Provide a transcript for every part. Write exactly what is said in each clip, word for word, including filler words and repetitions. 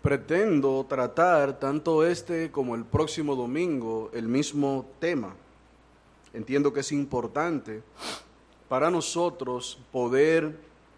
pretendo tratar tanto este como el próximo domingo el mismo tema. Entiendo que es importante para nosotros poder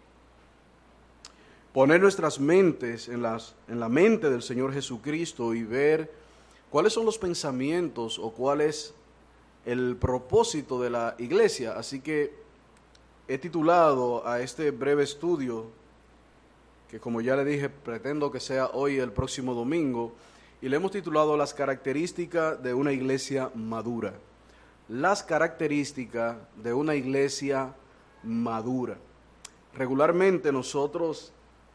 poner nuestras mentes en, las, en la mente del Señor Jesucristo y ver cuáles son los pensamientos o cuál es el propósito de la iglesia. Así que he titulado a este breve estudio, que como ya le dije, pretendo que sea hoy el próximo domingo, y le hemos titulado Las características de una iglesia madura. Las características de una iglesia madura. Regularmente nosotros,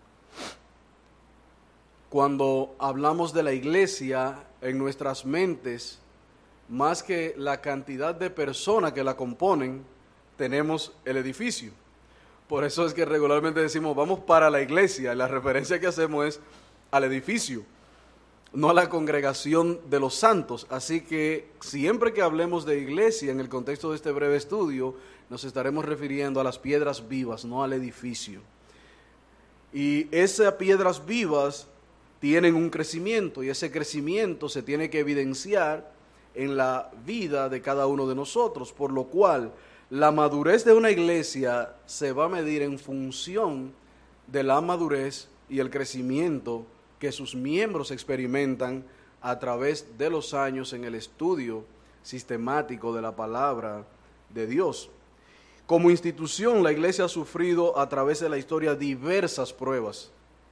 cuando hablamos de la iglesia en nuestras mentes, más que la cantidad de personas que la componen, tenemos el edificio. Por eso es que regularmente decimos, vamos para la iglesia, y la referencia que hacemos es al edificio, no a la congregación de los santos. Así que siempre que hablemos de iglesia en el contexto de este breve estudio, nos estaremos refiriendo a las piedras vivas, no al edificio. Y esas piedras vivas tienen un crecimiento, y ese crecimiento se tiene que evidenciar en la vida de cada uno de nosotros, por lo cual la madurez de una iglesia se va a medir en función de la madurez y el crecimiento que sus miembros experimentan a través de los años en el estudio sistemático de la palabra de Dios. Como institución, la iglesia ha sufrido a través de la historia diversas pruebas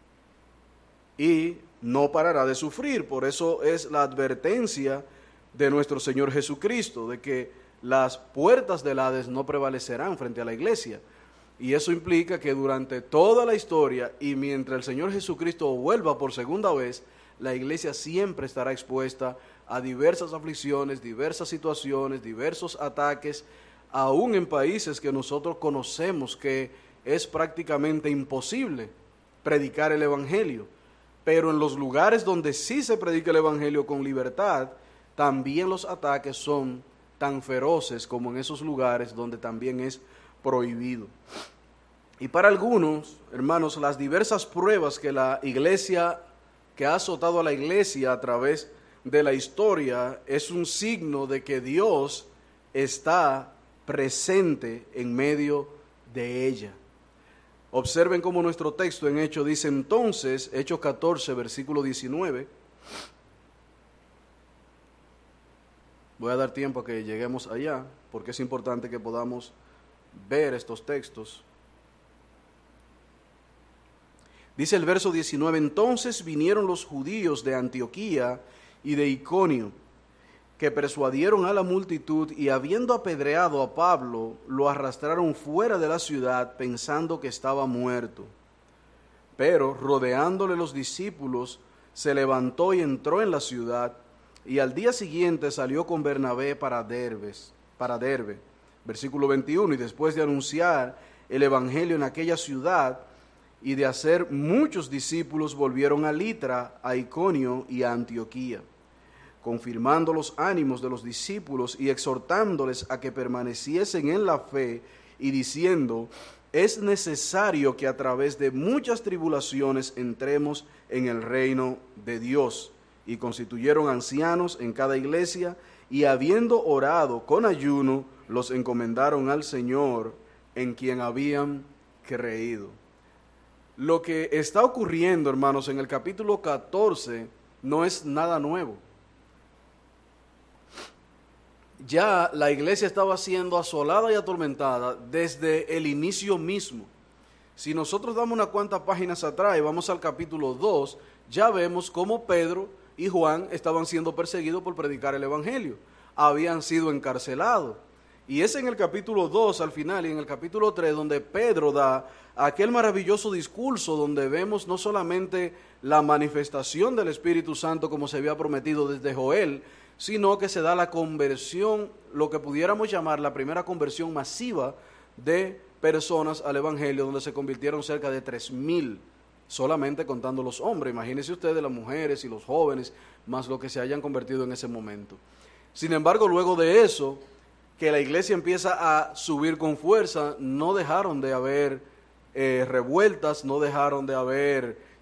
y no parará de sufrir. Por eso es la advertencia de nuestro Señor Jesucristo, de que las puertas del Hades no prevalecerán frente a la iglesia. Y eso implica que durante toda la historia y mientras el Señor Jesucristo vuelva por segunda vez, la iglesia siempre estará expuesta a diversas aflicciones, diversas situaciones, diversos ataques, aún en países que nosotros conocemos que es prácticamente imposible predicar el Evangelio. Pero en los lugares donde sí se predica el Evangelio con libertad, también los ataques son tan feroces como en esos lugares donde también es prohibido. Y para algunos, hermanos, las diversas pruebas que la iglesia, que ha azotado a la iglesia a través de la historia, es un signo de que Dios está presente en medio de ella. Observen cómo nuestro texto en Hechos dice entonces, Hechos catorce, versículo diecinueve. Voy a dar tiempo a que lleguemos allá, porque es importante que podamos ver estos textos. Dice el verso diecinueve, entonces vinieron los judíos de Antioquía y de Iconio, que persuadieron a la multitud y habiendo apedreado a Pablo, lo arrastraron fuera de la ciudad pensando que estaba muerto. Pero rodeándole los discípulos, se levantó y entró en la ciudad, y al día siguiente salió con Bernabé para Derbe, para Derbe. Versículo veintiuno, y después de anunciar el evangelio en aquella ciudad y de hacer muchos discípulos, volvieron a Litra, a Iconio y a Antioquía, confirmando los ánimos de los discípulos y exhortándoles a que permaneciesen en la fe y diciendo, es necesario que a través de muchas tribulaciones entremos en el reino de Dios. Y constituyeron ancianos en cada iglesia, y habiendo orado con ayuno, los encomendaron al Señor, en quien habían creído. Lo que está ocurriendo, hermanos, en el capítulo catorce, no es nada nuevo. Ya la iglesia estaba siendo asolada y atormentada desde el inicio mismo. Si nosotros damos unas cuantas páginas atrás y vamos al capítulo dos, ya vemos cómo Pedro y Juan estaban siendo perseguidos por predicar el Evangelio. Habían sido encarcelados. Y es en el capítulo dos al final y en el capítulo tres donde Pedro da aquel maravilloso discurso donde vemos no solamente la manifestación del Espíritu Santo como se había prometido desde Joel, sino que se da la conversión, lo que pudiéramos llamar la primera conversión masiva de personas al Evangelio, donde se convirtieron cerca de tres mil. Solamente contando los hombres, imagínense ustedes las mujeres y los jóvenes, más lo que se hayan convertido en ese momento. Sin embargo, luego de eso, que la iglesia empieza a subir con fuerza, no dejaron de haber eh, revueltas, no dejaron de haber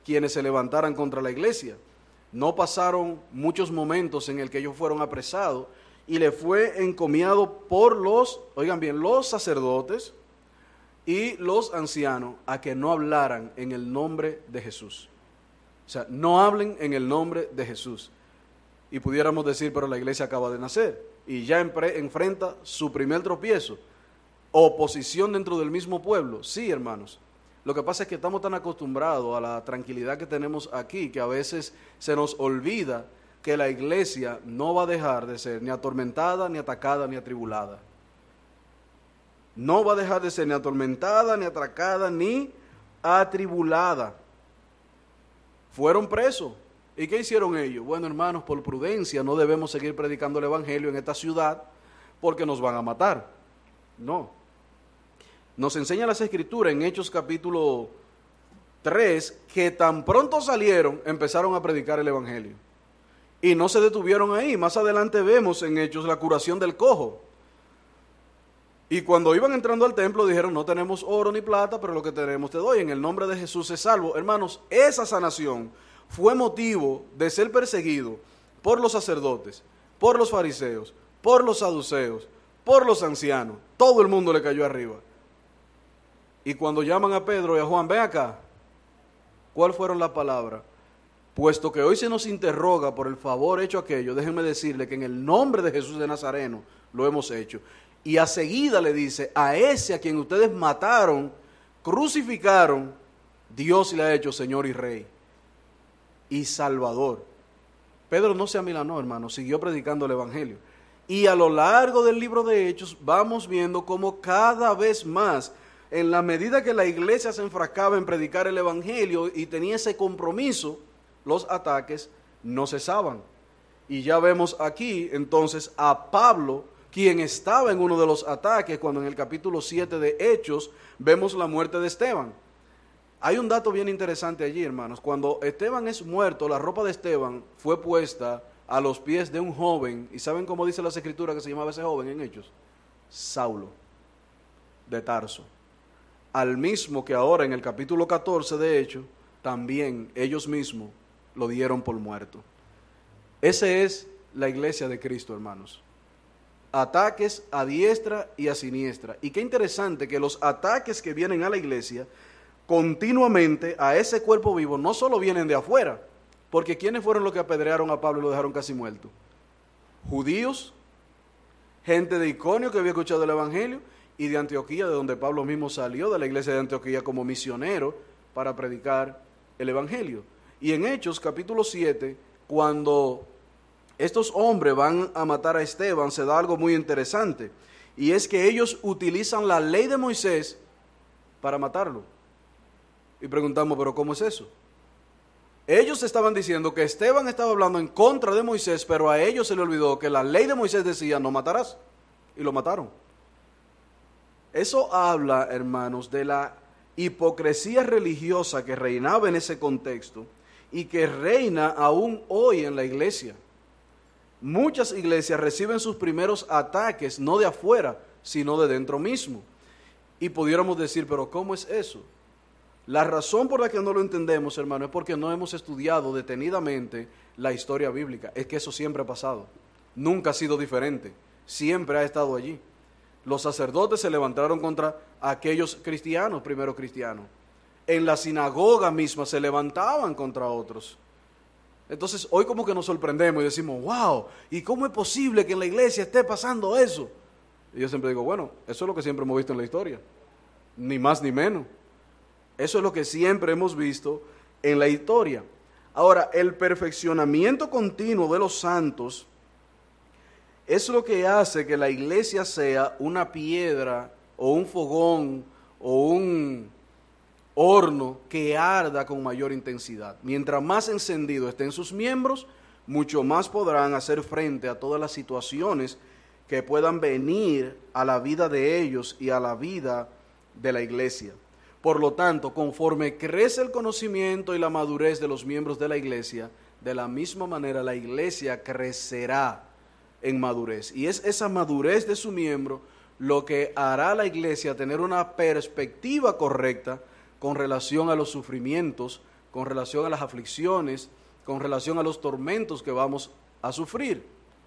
quienes se levantaran contra la iglesia. No pasaron muchos momentos en el que ellos fueron apresados y le fue encomiado por los, oigan bien, los sacerdotes y los ancianos a que no hablaran en el nombre de Jesús. O sea, no hablen en el nombre de Jesús. Y pudiéramos decir, pero la iglesia acaba de nacer y ya enfrenta su primer tropiezo. Oposición dentro del mismo pueblo. Sí, hermanos. Lo que pasa es que estamos tan acostumbrados a la tranquilidad que tenemos aquí que a veces se nos olvida que la iglesia no va a dejar de ser ni atormentada, ni atacada, ni atribulada. No va a dejar de ser ni atormentada, ni atacada, ni atribulada. Fueron presos. ¿Y qué hicieron ellos? Bueno, hermanos, por prudencia no debemos seguir predicando el evangelio en esta ciudad porque nos van a matar. No. Nos enseña las Escrituras en Hechos capítulo tres que tan pronto salieron empezaron a predicar el evangelio. Y no se detuvieron ahí. Más adelante vemos en Hechos la curación del cojo. Y cuando iban entrando al templo dijeron, no tenemos oro ni plata, pero lo que tenemos te doy, en el nombre de Jesús es salvo. Hermanos, esa sanación fue motivo de ser perseguido por los sacerdotes, por los fariseos, por los saduceos, por los ancianos. Todo el mundo le cayó arriba. Y cuando llaman a Pedro y a Juan, ven acá, ¿cuál fueron las palabras? Puesto que hoy se nos interroga por el favor hecho aquello, déjenme decirle que en el nombre de Jesús de Nazareno lo hemos hecho. Y a seguida le dice, a ese a quien ustedes mataron, crucificaron, Dios le ha hecho Señor y Rey y Salvador. Pedro no se amilanó, hermano, siguió predicando el evangelio. Y a lo largo del libro de Hechos vamos viendo cómo cada vez más, en la medida que la iglesia se enfrascaba en predicar el evangelio y tenía ese compromiso, los ataques no cesaban. Y ya vemos aquí entonces a Pablo, quien estaba en uno de los ataques, cuando en el capítulo siete de Hechos vemos la muerte de Esteban. Hay un dato bien interesante allí, hermanos. Cuando Esteban es muerto, la ropa de Esteban fue puesta a los pies de un joven, y ¿saben cómo dice las Escrituras que se llamaba ese joven en Hechos? Saulo, de Tarso. Al mismo que ahora en el capítulo catorce de Hechos, también ellos mismos lo dieron por muerto. Esa es la iglesia de Cristo, hermanos. Ataques a diestra y a siniestra. Y qué interesante que los ataques que vienen a la iglesia continuamente a ese cuerpo vivo no solo vienen de afuera, porque ¿quiénes fueron los que apedrearon a Pablo y lo dejaron casi muerto? Judíos, gente de Iconio que había escuchado el evangelio, y de Antioquía, de donde Pablo mismo salió, de la iglesia de Antioquía como misionero para predicar el evangelio. Y en Hechos capítulo siete, cuando estos hombres van a matar a Esteban, se da algo muy interesante, y es que ellos utilizan la ley de Moisés para matarlo. Y preguntamos, ¿pero cómo es eso? Ellos estaban diciendo que Esteban estaba hablando en contra de Moisés, pero a ellos se le olvidó que la ley de Moisés decía, no matarás, y lo mataron. Eso habla, hermanos, de la hipocresía religiosa que reinaba en ese contexto y que reina aún hoy en la iglesia. Muchas iglesias reciben sus primeros ataques no de afuera, sino de dentro mismo. Y pudiéramos decir, pero ¿cómo es eso? La razón por la que no lo entendemos, hermano, es porque no hemos estudiado detenidamente la historia bíblica. Es que eso siempre ha pasado. Nunca ha sido diferente. Siempre ha estado allí. Los sacerdotes se levantaron contra aquellos cristianos, primeros cristianos. En la sinagoga misma se levantaban contra otros. Entonces, hoy como que nos sorprendemos y decimos, wow, ¿y cómo es posible que en la iglesia esté pasando eso? Y yo siempre digo, bueno, eso es lo que siempre hemos visto en la historia. Ni más ni menos. Eso es lo que siempre hemos visto en la historia. Ahora, el perfeccionamiento continuo de los santos es lo que hace que la iglesia sea una piedra o un fogón o un horno que arda con mayor intensidad. Mientras más encendido estén sus miembros, mucho más podrán hacer frente a todas las situaciones que puedan venir a la vida de ellos y a la vida de la iglesia. Por lo tanto, conforme crece el conocimiento y la madurez de los miembros de la iglesia, de la misma manera la iglesia crecerá en madurez. Y es esa madurez de su miembro lo que hará a la iglesia tener una perspectiva correcta con relación a los sufrimientos con relación a las aflicciones, con relación a los tormentos que vamos a sufrir.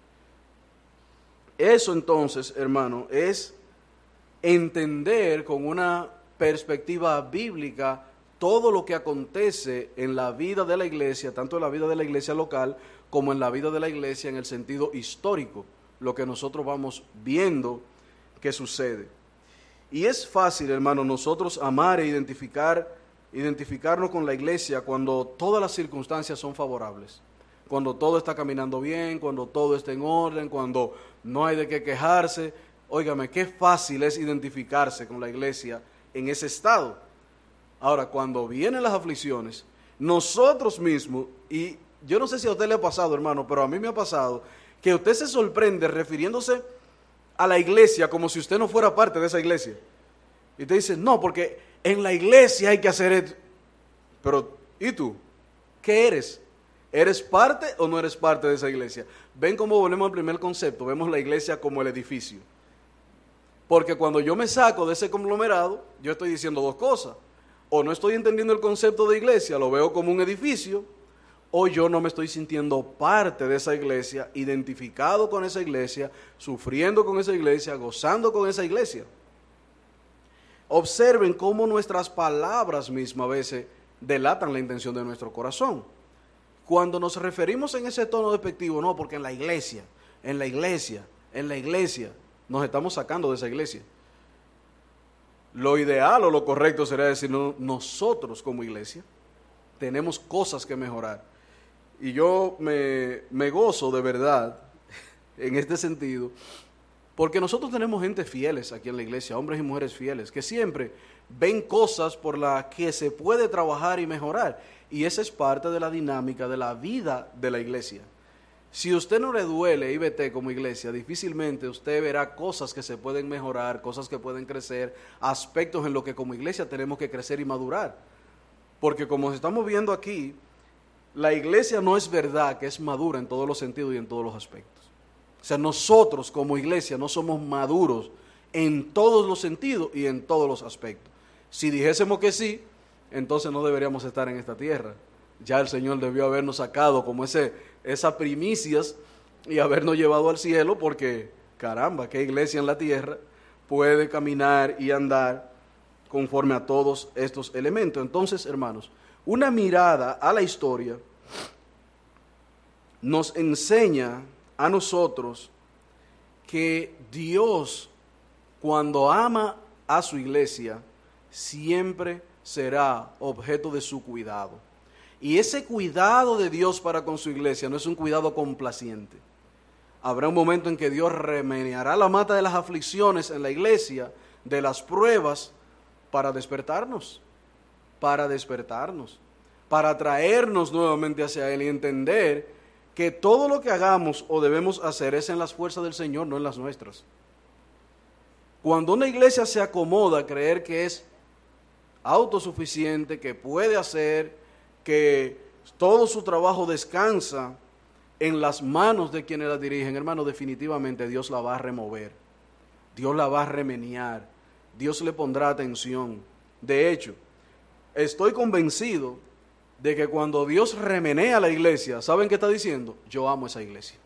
Eso entonces, hermano, es entender con una perspectiva bíblica todo lo que acontece en la vida de la iglesia, tanto en la vida de la iglesia local como en la vida de la iglesia en el sentido histórico, lo que nosotros vamos viendo que sucede. Y es fácil, hermano, nosotros amar e identificar, identificarnos con la iglesia cuando todas las circunstancias son favorables, cuando todo está caminando bien, cuando todo está en orden, cuando no hay de qué quejarse. Óigame, qué fácil es identificarse con la iglesia en ese estado. Ahora, cuando vienen las aflicciones, nosotros mismos, y yo no sé si a usted le ha pasado, hermano, pero a mí me ha pasado, que usted se sorprende refiriéndose a la iglesia como si usted no fuera parte de esa iglesia. Y te dice, no, porque en la iglesia hay que hacer esto. Pero, ¿y tú? ¿Qué eres? ¿Eres parte o no eres parte de esa iglesia? Ven cómo volvemos al primer concepto, vemos la iglesia como el edificio. Porque cuando yo me saco de ese conglomerado, yo estoy diciendo dos cosas. O no estoy entendiendo el concepto de iglesia, lo veo como un edificio, o yo no me estoy sintiendo parte de esa iglesia, identificado con esa iglesia, sufriendo con esa iglesia, gozando con esa iglesia. Observen cómo nuestras palabras mismas a veces delatan la intención de nuestro corazón. Cuando nos referimos en ese tono despectivo, no, porque en la iglesia, en la iglesia, en la iglesia, nos estamos sacando de esa iglesia. Lo ideal o lo correcto sería decir, no, nosotros como iglesia tenemos cosas que mejorar. Y yo me, me gozo de verdad en este sentido, porque nosotros tenemos gente fieles aquí en la iglesia, hombres y mujeres fieles, que siempre ven cosas por las que se puede trabajar y mejorar. Y esa es parte de la dinámica de la vida de la iglesia. Si usted no le duele I B T como iglesia, difícilmente usted verá cosas que se pueden mejorar, cosas que pueden crecer, aspectos en los que como iglesia tenemos que crecer y madurar. Porque como estamos viendo aquí, la iglesia no es verdad que es madura en todos los sentidos y en todos los aspectos. O sea, nosotros como iglesia no somos maduros en todos los sentidos y en todos los aspectos. Si dijésemos que sí, entonces no deberíamos estar en esta tierra. Ya el Señor debió habernos sacado como ese, esas primicias y habernos llevado al cielo, porque caramba, qué iglesia en la tierra puede caminar y andar conforme a todos estos elementos. Entonces, hermanos, una mirada a la historia nos enseña a nosotros que Dios, cuando ama a su iglesia, siempre será objeto de su cuidado. Y ese cuidado de Dios para con su iglesia no es un cuidado complaciente. Habrá un momento en que Dios remeneará la mata de las aflicciones en la iglesia, de las pruebas, para despertarnos, para despertarnos, para traernos nuevamente hacia Él y entender que todo lo que hagamos o debemos hacer es en las fuerzas del Señor, no en las nuestras. Cuando una iglesia se acomoda a creer que es autosuficiente, que puede hacer, que todo su trabajo descansa en las manos de quienes la dirigen, hermano, definitivamente Dios la va a remover, Dios la va a remenear, Dios le pondrá atención. De hecho, estoy convencido de que cuando Dios remenea a la iglesia, ¿saben qué está diciendo? Yo amo esa iglesia.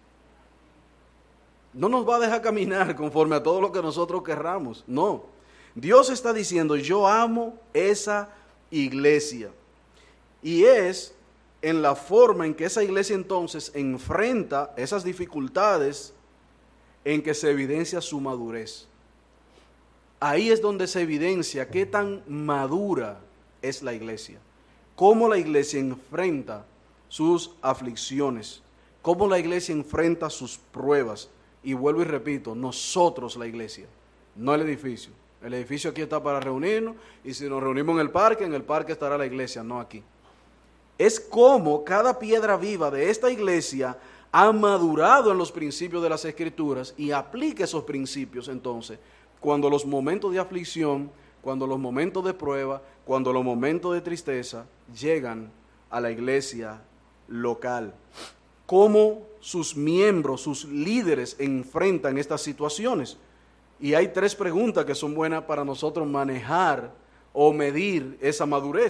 No nos va a dejar caminar conforme a todo lo que nosotros querramos, no. Dios está diciendo, yo amo esa iglesia. Y es en la forma en que esa iglesia entonces enfrenta esas dificultades en que se evidencia su madurez. Ahí es donde se evidencia qué tan madura es la iglesia, cómo la iglesia enfrenta sus aflicciones, cómo la iglesia enfrenta sus pruebas. Y vuelvo y repito, nosotros la iglesia, no el edificio. El edificio aquí está para reunirnos, y si nos reunimos en el parque, en el parque estará la iglesia, no aquí. Es como cada piedra viva de esta iglesia ha madurado en los principios de las Escrituras y aplica esos principios entonces cuando los momentos de aflicción, cuando los momentos de prueba, cuando los momentos de tristeza llegan a la iglesia local. Cómo sus miembros, sus líderes enfrentan estas situaciones. Y hay tres preguntas que son buenas para nosotros manejar o medir esa madurez.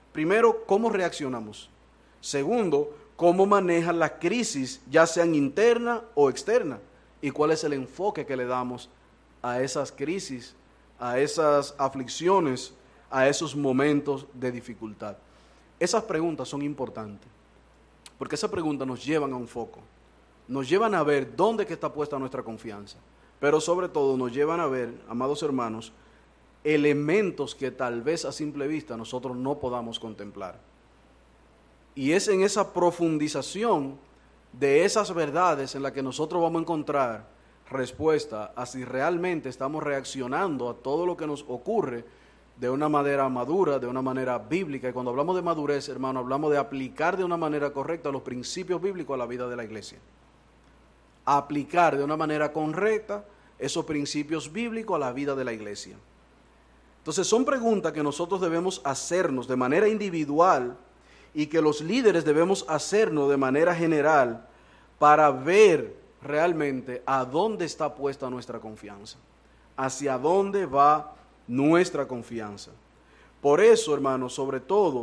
Primero, ¿cómo reaccionamos? Segundo, ¿cómo manejan las crisis, ya sean internas o externas? ¿Y cuál es el enfoque que le damos a esas crisis, a esas aflicciones, a esos momentos de dificultad? Esas preguntas son importantes, porque esas preguntas nos llevan a un foco, nos llevan a ver dónde que está puesta nuestra confianza, pero sobre todo nos llevan a ver, amados hermanos, elementos que tal vez a simple vista nosotros no podamos contemplar. Y es en esa profundización de esas verdades en la que nosotros vamos a encontrar respuesta a si realmente estamos reaccionando a todo lo que nos ocurre de una manera madura, de una manera bíblica. Y cuando hablamos de madurez, hermano, hablamos de aplicar de una manera correcta los principios bíblicos a la vida de la iglesia. Aplicar de una manera correcta esos principios bíblicos a la vida de la iglesia. Entonces son preguntas que nosotros debemos hacernos de manera individual y que los líderes debemos hacernos de manera general para ver realmente a dónde está puesta nuestra confianza, hacia dónde va nuestra confianza. Por eso, hermanos, sobre todo,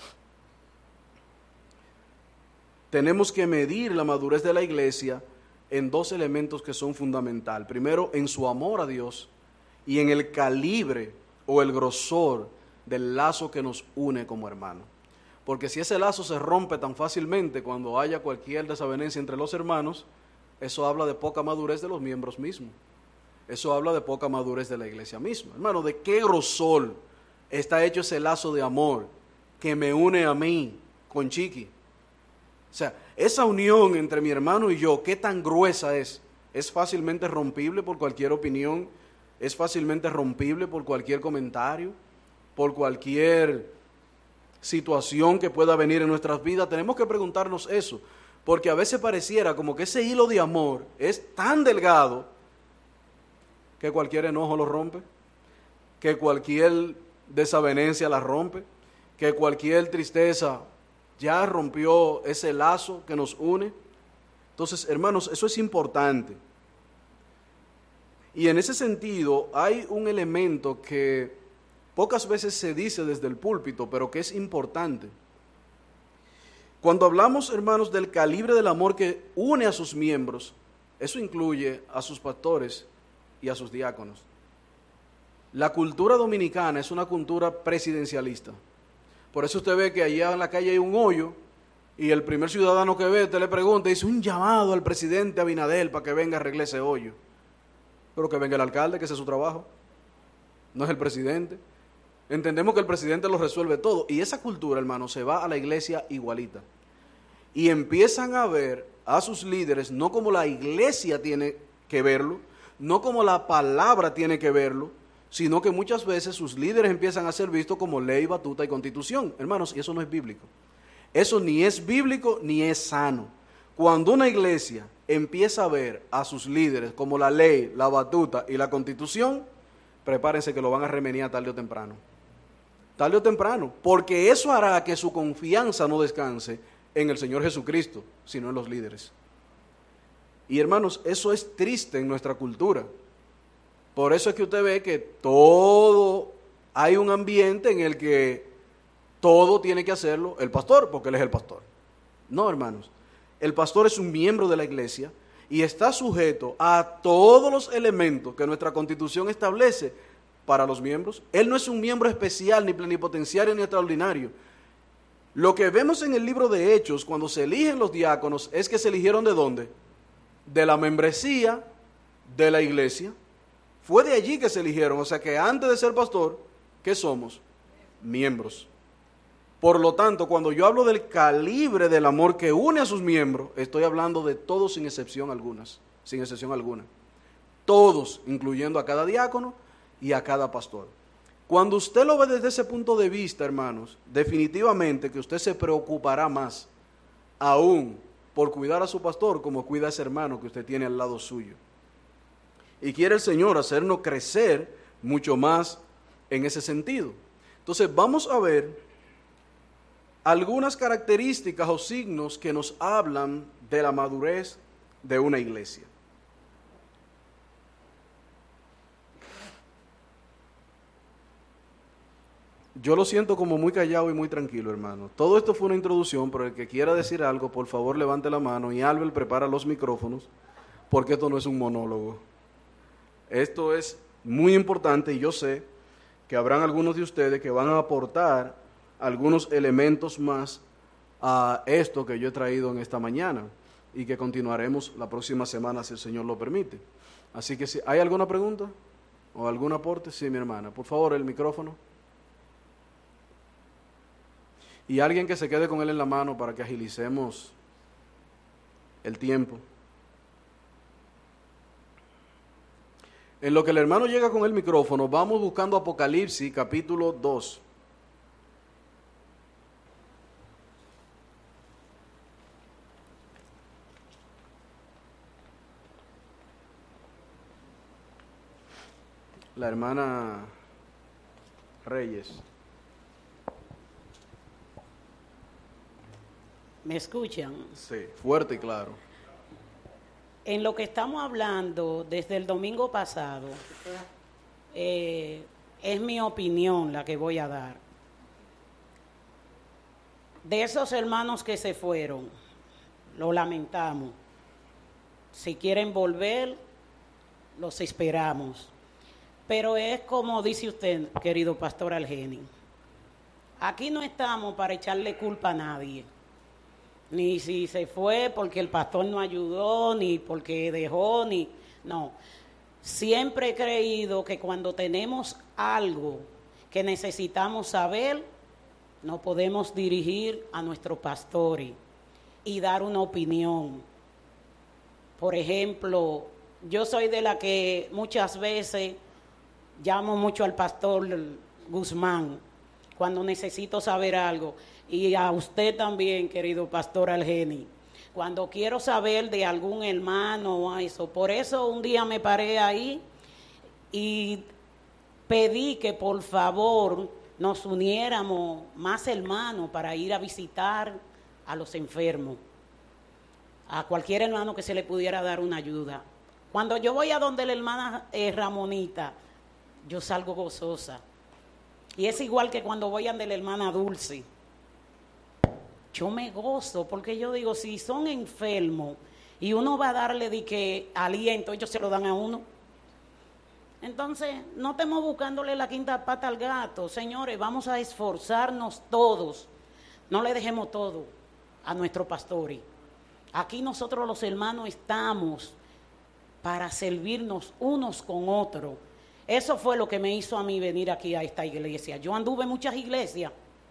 tenemos que medir la madurez de la iglesia en dos elementos que son fundamentales. Primero, en su amor a Dios y en el calibre o el grosor del lazo que nos une como hermanos. Porque si ese lazo se rompe tan fácilmente cuando haya cualquier desavenencia entre los hermanos, eso habla de poca madurez de los miembros mismos. Eso habla de poca madurez de la iglesia misma. Hermano, ¿de qué grosor está hecho ese lazo de amor que me une a mí con Chiqui? O sea, esa unión entre mi hermano y yo, ¿qué tan gruesa es? ¿Es fácilmente rompible por cualquier opinión? ¿Es fácilmente rompible por cualquier comentario? ¿Por cualquier situación que pueda venir en nuestras vidas? Tenemos que preguntarnos eso, porque a veces pareciera como que ese hilo de amor es tan delgado que cualquier enojo lo rompe, que cualquier desavenencia la rompe, que cualquier tristeza ya rompió ese lazo que nos une. Entonces, hermanos, eso es importante. Y en ese sentido hay un elemento que pocas veces se dice desde el púlpito, pero que es importante. Cuando hablamos, hermanos, del calibre del amor que une a sus miembros, eso incluye a sus pastores y a sus diáconos. La cultura dominicana es una cultura presidencialista. Por eso usted ve que allá en la calle hay un hoyo y el primer ciudadano que ve, usted le pregunta, dice un llamado al presidente Abinader para que venga a arreglar ese hoyo. Pero que venga el alcalde, que ese es su trabajo. No es el presidente. Entendemos que el presidente lo resuelve todo. Y esa cultura, hermano, se va a la iglesia igualita. Y empiezan a ver a sus líderes no como la iglesia tiene que verlo, no como la palabra tiene que verlo, sino que muchas veces sus líderes empiezan a ser vistos como ley, batuta y constitución. Hermanos, y eso no es bíblico. Eso ni es bíblico ni es sano. Cuando una iglesia empieza a ver a sus líderes como la ley, la batuta y la constitución, prepárense que lo van a remeniar tarde o temprano. Tarde o temprano, porque eso hará que su confianza no descanse en el Señor Jesucristo, sino en los líderes. Y hermanos, eso es triste en nuestra cultura. Por eso es que usted ve que todo, hay un ambiente en el que todo tiene que hacerlo el pastor, porque él es el pastor. No, hermanos, el pastor es un miembro de la iglesia y está sujeto a todos los elementos que nuestra Constitución establece para los miembros. Él no es un miembro especial, ni plenipotenciario, ni extraordinario. Lo que vemos en el libro de Hechos, cuando se eligen los diáconos, es que se eligieron ¿de dónde? De la membresía de la iglesia. Fue de allí que se eligieron, o sea que antes de ser pastor, ¿qué somos? Miembros. Por lo tanto, cuando yo hablo del calibre del amor que une a sus miembros, estoy hablando de todos sin excepción algunas, sin excepción alguna. Todos, incluyendo a cada diácono y a cada pastor. Cuando usted lo ve desde ese punto de vista, hermanos, definitivamente que usted se preocupará más aún por cuidar a su pastor como cuida a ese hermano que usted tiene al lado suyo. Y quiere el Señor hacernos crecer mucho más en ese sentido. Entonces vamos a ver algunas características o signos que nos hablan de la madurez de una iglesia. Yo lo siento como muy callado y muy tranquilo, hermano. Todo esto fue una introducción, pero el que quiera decir algo, por favor levante la mano y Albert prepara los micrófonos, porque esto no es un monólogo. Esto es muy importante y yo sé que habrán algunos de ustedes que van a aportar algunos elementos más a esto que yo he traído en esta mañana y que continuaremos la próxima semana si el Señor lo permite. Así que si hay alguna pregunta o algún aporte, sí, mi hermana, por favor, el micrófono. Y alguien que se quede con él en la mano para que agilicemos el tiempo. En lo que el hermano llega con el micrófono, vamos buscando Apocalipsis capítulo dos. La hermana Reyes. ¿Me escuchan? Sí, fuerte y claro. En lo que estamos hablando desde el domingo pasado, eh, es mi opinión la que voy a dar. De esos hermanos que se fueron, lo lamentamos. Si quieren volver, los esperamos. Pero es como dice usted, querido pastor Algeni, aquí no estamos para echarle culpa a nadie. Ni si se fue porque el pastor no ayudó, ni porque dejó, ni... No, siempre he creído que cuando tenemos algo que necesitamos saber, nos podemos dirigir a nuestros pastores y dar una opinión. Por ejemplo, yo soy de la que muchas veces llamo mucho al pastor Guzmán cuando necesito saber algo. Y a usted también, querido pastor Algeni, cuando quiero saber de algún hermano o eso. Por eso un día me paré ahí y pedí que por favor nos uniéramos más hermanos para ir a visitar a los enfermos, a cualquier hermano que se le pudiera dar una ayuda. Cuando yo voy a donde la hermana eh, Ramonita, yo salgo gozosa. Y es igual que cuando voy a donde la hermana Dulce. Yo me gozo, porque yo digo, si son enfermos y uno va a darle de que aliento, ellos se lo dan a uno. Entonces, no estemos buscándole la quinta pata al gato. Señores, vamos a esforzarnos todos. No le dejemos todo a nuestro pastor. Aquí nosotros los hermanos estamos para servirnos unos con otros. Eso fue lo que me hizo a mí venir aquí a esta iglesia. Yo anduve en muchas iglesias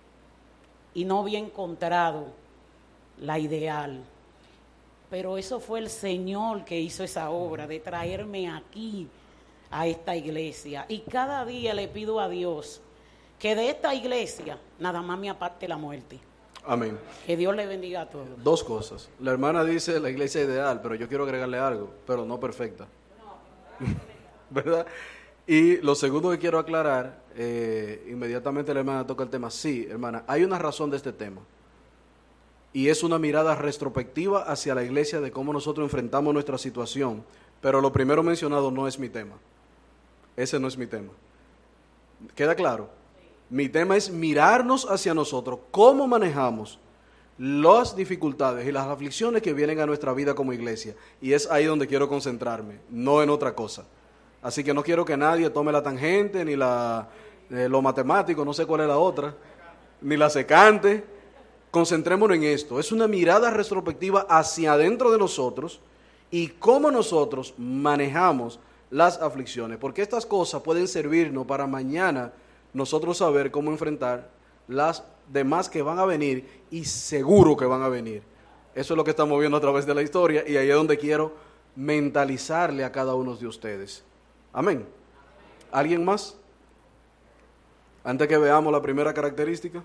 y no había encontrado la ideal. Pero eso fue el Señor que hizo esa obra de traerme aquí a esta iglesia. Y cada día le pido a Dios que de esta iglesia nada más me aparte la muerte. Amén. Que Dios le bendiga a todos. Dos cosas. La hermana dice la iglesia ideal, pero yo quiero agregarle algo, pero no perfecta. ¿Verdad? Y lo segundo que quiero aclarar, eh, inmediatamente la hermana toca el tema. Sí, hermana, hay una razón de este tema. Y es una mirada retrospectiva hacia la iglesia de cómo nosotros enfrentamos nuestra situación. Pero lo primero mencionado no es mi tema. Ese no es mi tema. ¿Queda claro? Mi tema es mirarnos hacia nosotros, cómo manejamos las dificultades y las aflicciones que vienen a nuestra vida como iglesia. Y es ahí donde quiero concentrarme, no en otra cosa. Así que no quiero que nadie tome la tangente, ni la, eh, lo matemático, no sé cuál es la otra, ni la secante. Concentrémonos en esto. Es una mirada retrospectiva hacia adentro de nosotros y cómo nosotros manejamos las aflicciones. Porque estas cosas pueden servirnos para mañana nosotros saber cómo enfrentar las demás que van a venir y seguro que van a venir. Eso es lo que estamos viendo a través de la historia y ahí es donde quiero mentalizarle a cada uno de ustedes. Amén. ¿Alguien más? Antes que veamos la primera característica.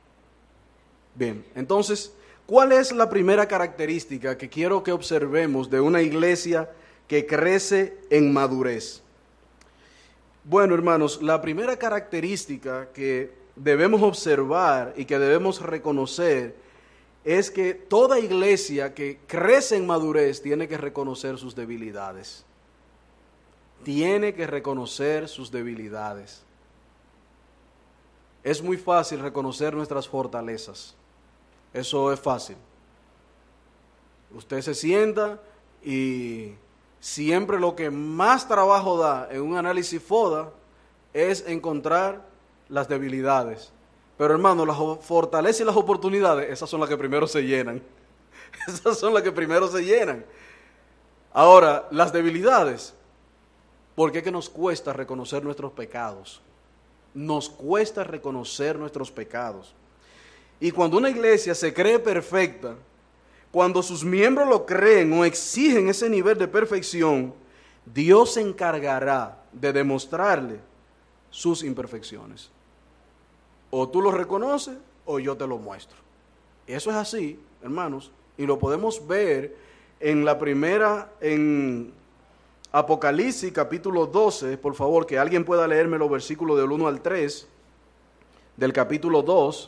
Bien, entonces, ¿cuál es la primera característica que quiero que observemos de una iglesia que crece en madurez? Bueno, hermanos, la primera característica que debemos observar y que debemos reconocer es que toda iglesia que crece en madurez tiene que reconocer sus debilidades. Tiene que reconocer sus debilidades. es muy fácil reconocer nuestras fortalezas. Eso es fácil. Usted se sienta y siempre lo que más trabajo da en un análisis FODA es encontrar las debilidades. Pero hermano, las fortalezas y las oportunidades, esas son las que primero se llenan. Esas son las que primero se llenan. Ahora, las debilidades, ¿por qué es que nos cuesta reconocer nuestros pecados? Nos cuesta reconocer nuestros pecados. Y cuando una iglesia se cree perfecta, cuando sus miembros lo creen o exigen ese nivel de perfección, Dios se encargará de demostrarle sus imperfecciones. O tú lo reconoces o yo te lo muestro. Eso es así, hermanos, y lo podemos ver en la primera, en Apocalipsis capítulo doce, por favor, que alguien pueda leerme los versículos del uno al tres, del capítulo dos,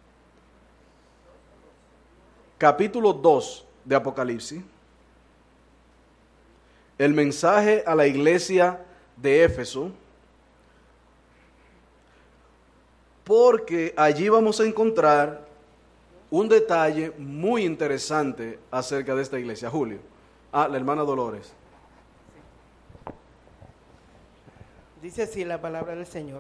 capítulo dos de Apocalipsis, el mensaje a la iglesia de Éfeso, porque allí vamos a encontrar un detalle muy interesante acerca de esta iglesia. Julio, ah, la hermana Dolores. Dice así la palabra del Señor.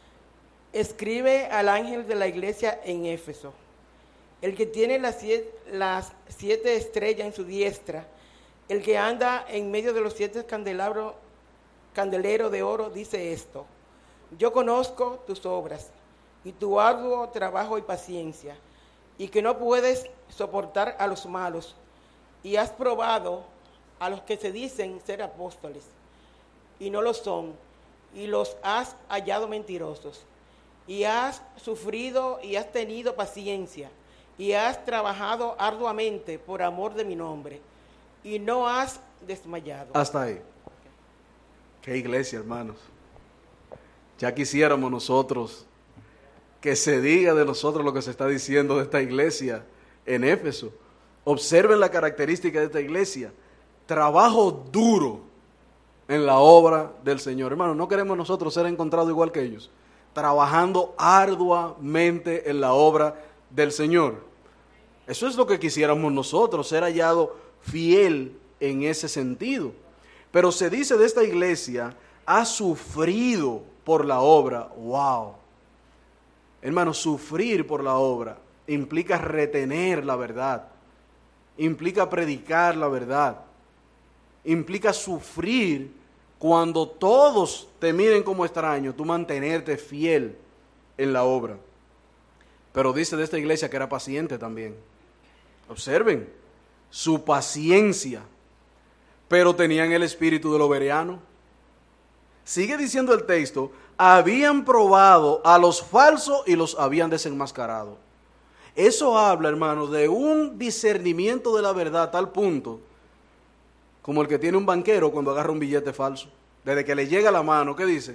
Escribe al ángel de la iglesia en Éfeso, el que tiene las siete, las siete estrellas en su diestra, el que anda en medio de los siete candelabros, candeleros de oro, dice esto: yo conozco tus obras y tu arduo trabajo y paciencia, y que no puedes soportar a los malos, y has probado a los que se dicen ser apóstoles, y no lo son, y los has hallado mentirosos, y has sufrido y has tenido paciencia, y has trabajado arduamente por amor de mi nombre, y no has desmayado. Hasta ahí. Qué iglesia, hermanos. Ya quisiéramos nosotros que se diga de nosotros lo que se está diciendo de esta iglesia en Éfeso. Observen la característica de esta iglesia: trabajo duro en la obra del Señor. Hermanos, no queremos nosotros ser encontrados igual que ellos, trabajando arduamente en la obra del Señor. Eso es lo que quisiéramos nosotros, ser hallado fiel en ese sentido. Pero se dice de esta iglesia: ha sufrido por la obra. ¡Wow! Hermanos, sufrir por la obra implica retener la verdad, implica predicar la verdad, implica sufrir cuando todos te miren como extraño, tú mantenerte fiel en la obra. Pero dice de esta iglesia que era paciente también. Observen, su paciencia, pero tenían el espíritu de lo bereano. Sigue diciendo el texto: habían probado a los falsos y los habían desenmascarado. Eso habla, hermano, de un discernimiento de la verdad a tal punto como el que tiene un banquero cuando agarra un billete falso. Desde que le llega a la mano, ¿qué dice?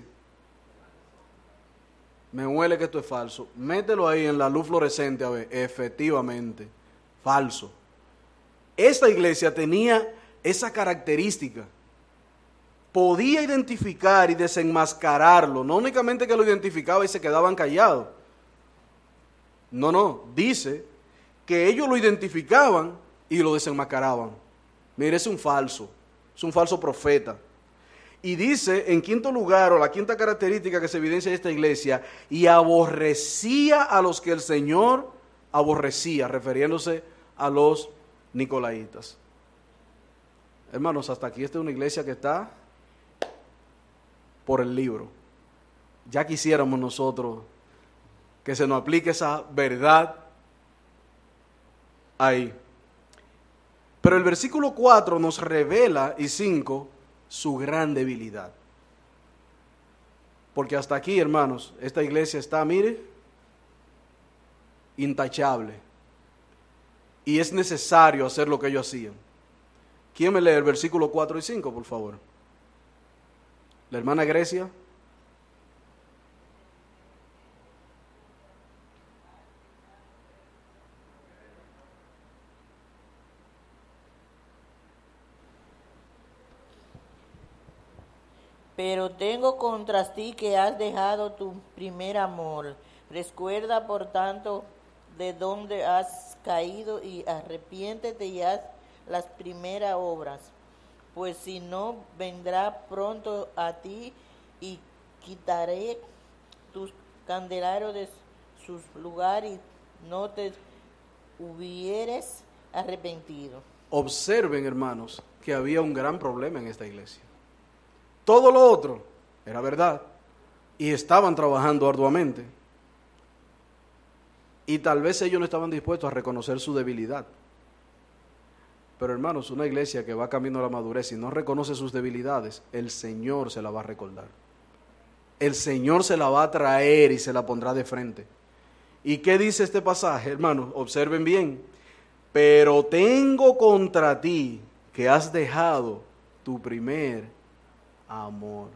Me huele que esto es falso. Mételo ahí en la luz fluorescente a ver. Efectivamente, falso. Esta iglesia tenía esa característica. Podía identificar y desenmascararlo. No únicamente que lo identificaba y se quedaban callados. No, no. Dice que ellos lo identificaban y lo desenmascaraban. Mire, es un falso. Es un falso profeta. Y dice, en quinto lugar, o la quinta característica que se evidencia en esta iglesia: y aborrecía a los que el Señor aborrecía, refiriéndose a los nicolaitas. Hermanos, hasta aquí esta es una iglesia que está por el libro. Ya quisiéramos nosotros que se nos aplique esa verdad ahí. Pero el versículo cuatro nos revela, y cinco, su gran debilidad. Porque hasta aquí, hermanos, esta iglesia está, mire, intachable. Y es necesario hacer lo que ellos hacían. ¿Quién me lee el versículo cuatro y cinco, por favor? La hermana Grecia. Pero tengo contra ti que has dejado tu primer amor. Recuerda, por tanto, de dónde has caído y arrepiéntete y haz las primeras obras, pues si no, vendrá pronto a ti y quitaré tus candelabros de sus lugares y no te hubieres arrepentido. Observen, hermanos, que había un gran problema en esta iglesia. Todo lo otro era verdad y estaban trabajando arduamente. Y tal vez ellos no estaban dispuestos a reconocer su debilidad. Pero hermanos, una iglesia que va camino a la madurez y no reconoce sus debilidades, el Señor se la va a recordar. El Señor se la va a traer y se la pondrá de frente. ¿Y qué dice este pasaje, hermanos? Observen bien. Pero tengo contra ti que has dejado tu primer amor.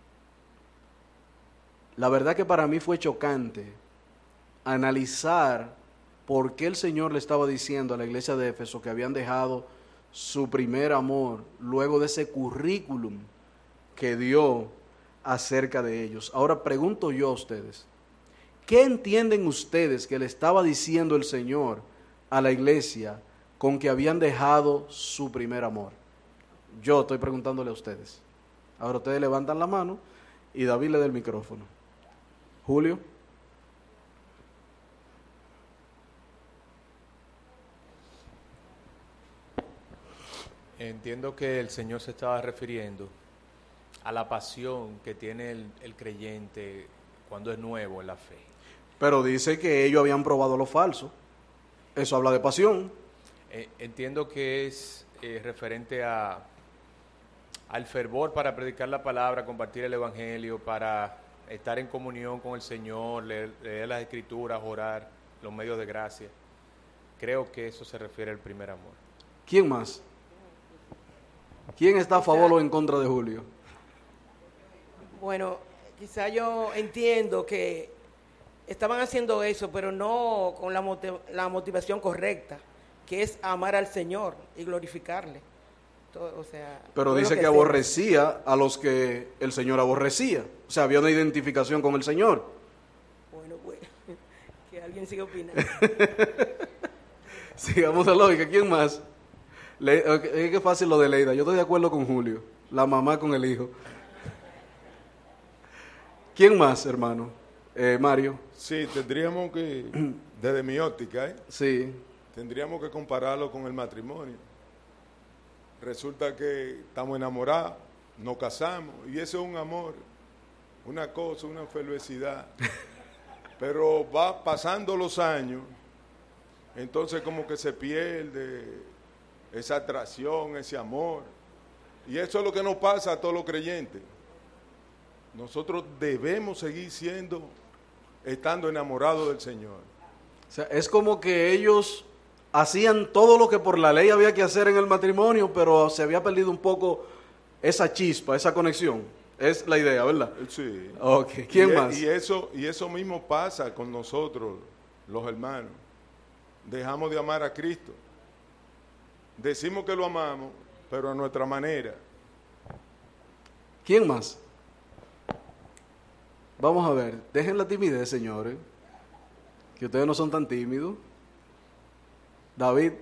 La verdad que para mí fue chocante analizar por qué el Señor le estaba diciendo a la iglesia de Éfeso que habían dejado su primer amor luego de ese currículum que dio acerca de ellos. Ahora pregunto yo a ustedes, ¿qué entienden ustedes que le estaba diciendo el Señor a la iglesia con que habían dejado su primer amor? Yo estoy preguntándole a ustedes. Ahora ustedes levantan la mano y David le da el micrófono. Julio. Entiendo que el Señor se estaba refiriendo a la pasión que tiene el, el creyente cuando es nuevo en la fe. Pero dice que ellos habían probado lo falso. Eso habla de pasión. Eh, entiendo que es eh, referente a al fervor para predicar la palabra, compartir el evangelio, para estar en comunión con el Señor, leer, leer las escrituras, orar, los medios de gracia. Creo que eso se refiere al primer amor. ¿Quién más? ¿Quién está a favor o en contra de Julio? Bueno, quizá yo entiendo que estaban haciendo eso, pero no con la, motiv- la motivación correcta, que es amar al Señor y glorificarle. Todo, o sea, pero dice que, que aborrecía a los que el Señor aborrecía. O sea, había una identificación con el Señor. Bueno, bueno, que alguien siga opinando. Sigamos la lógica. ¿Quién más? Le, es que fácil lo de Leida. Yo estoy de acuerdo con Julio. La mamá con el hijo. ¿Quién más, hermano? Eh, Mario. Sí, tendríamos que, desde mi óptica, ¿eh? Sí. Tendríamos que compararlo con el matrimonio. Resulta que estamos enamorados, nos casamos, y eso es un amor, una cosa, una felicidad. Pero va pasando los años, entonces como que se pierde esa atracción, ese amor. Y eso es lo que nos pasa a todos los creyentes. Nosotros debemos seguir siendo, estando enamorados del Señor. O sea, es como que ellos hacían todo lo que por la ley había que hacer en el matrimonio, pero se había perdido un poco esa chispa, esa conexión. Es la idea, ¿verdad? Sí. Okay. ¿Quién y más? Y eso, y eso mismo pasa con nosotros, los hermanos. Dejamos de amar a Cristo. Decimos que lo amamos, pero a nuestra manera. ¿Quién más? Vamos a ver, dejen la timidez, señores, que ustedes no son tan tímidos. David,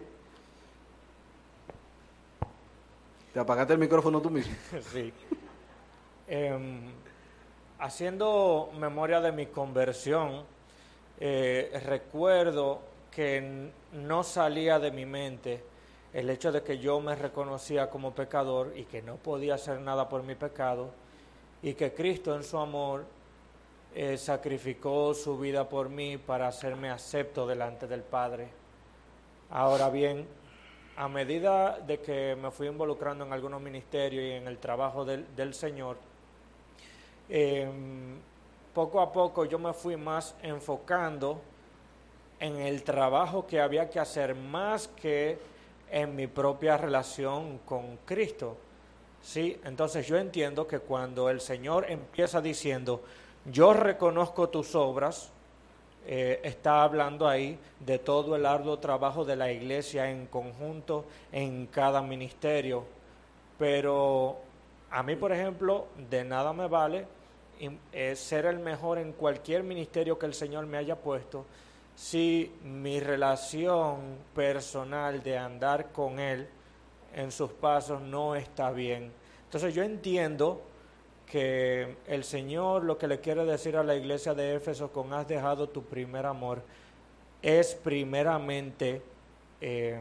¿te apagaste el micrófono tú mismo? Sí. Eh, haciendo memoria de mi conversión, eh, recuerdo que n- no salía de mi mente el hecho de que yo me reconocía como pecador y que no podía hacer nada por mi pecado, y que Cristo en su amor eh, sacrificó su vida por mí para hacerme acepto delante del Padre. Ahora bien, a medida de que me fui involucrando en algunos ministerios y en el trabajo del, del Señor, eh, poco a poco yo me fui más enfocando en el trabajo que había que hacer más que en mi propia relación con Cristo. Sí, entonces yo entiendo que cuando el Señor empieza diciendo, yo reconozco tus obras, Eh, está hablando ahí de todo el arduo trabajo de la iglesia en conjunto, en cada ministerio. Pero a mí, por ejemplo, de nada me vale im- eh, ser el mejor en cualquier ministerio que el Señor me haya puesto si mi relación personal de andar con Él en sus pasos no está bien? Entonces yo entiendo que el Señor lo que le quiere decir a la iglesia de Éfeso con has dejado tu primer amor es primeramente eh,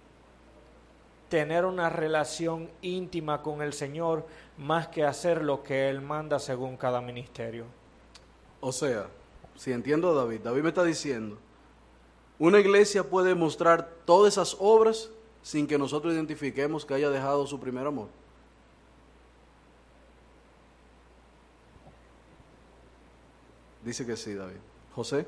tener una relación íntima con el Señor más que hacer lo que Él manda según cada ministerio. O sea, si entiendo a David, David me está diciendo, una iglesia puede mostrar todas esas obras sin que nosotros identifiquemos que haya dejado su primer amor. Dice que sí, David. José.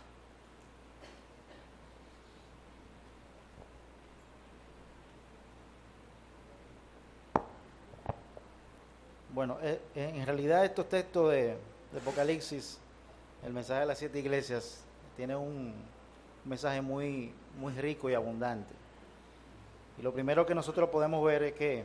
Bueno, eh, en realidad estos textos de, de Apocalipsis, el mensaje de las siete iglesias, tiene un mensaje muy, muy rico y abundante. Y lo primero que nosotros podemos ver es que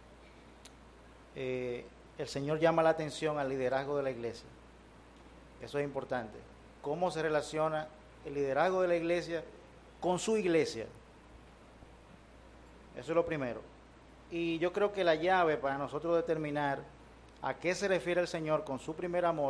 eh, el Señor llama la atención al liderazgo de la iglesia. Eso es importante. ¿Cómo se relaciona el liderazgo de la iglesia con su iglesia? Eso es lo primero. Y yo creo que la llave para nosotros determinar a qué se refiere el Señor con su primer amor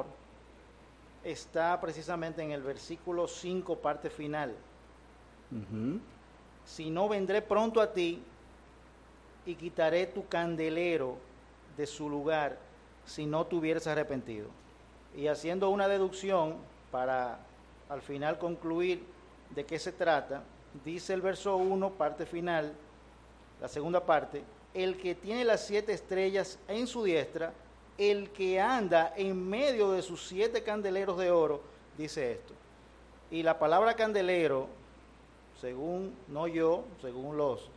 está precisamente en el versículo cinco, parte final. Uh-huh. Si no, vendré pronto a ti y quitaré tu candelero de su lugar si no te hubieras arrepentido. Y haciendo una deducción para al final concluir de qué se trata, dice el verso uno, parte final, la segunda parte, el que tiene las siete estrellas en su diestra, el que anda en medio de sus siete candeleros de oro, dice esto. Y la palabra candelero, según, no yo, según los,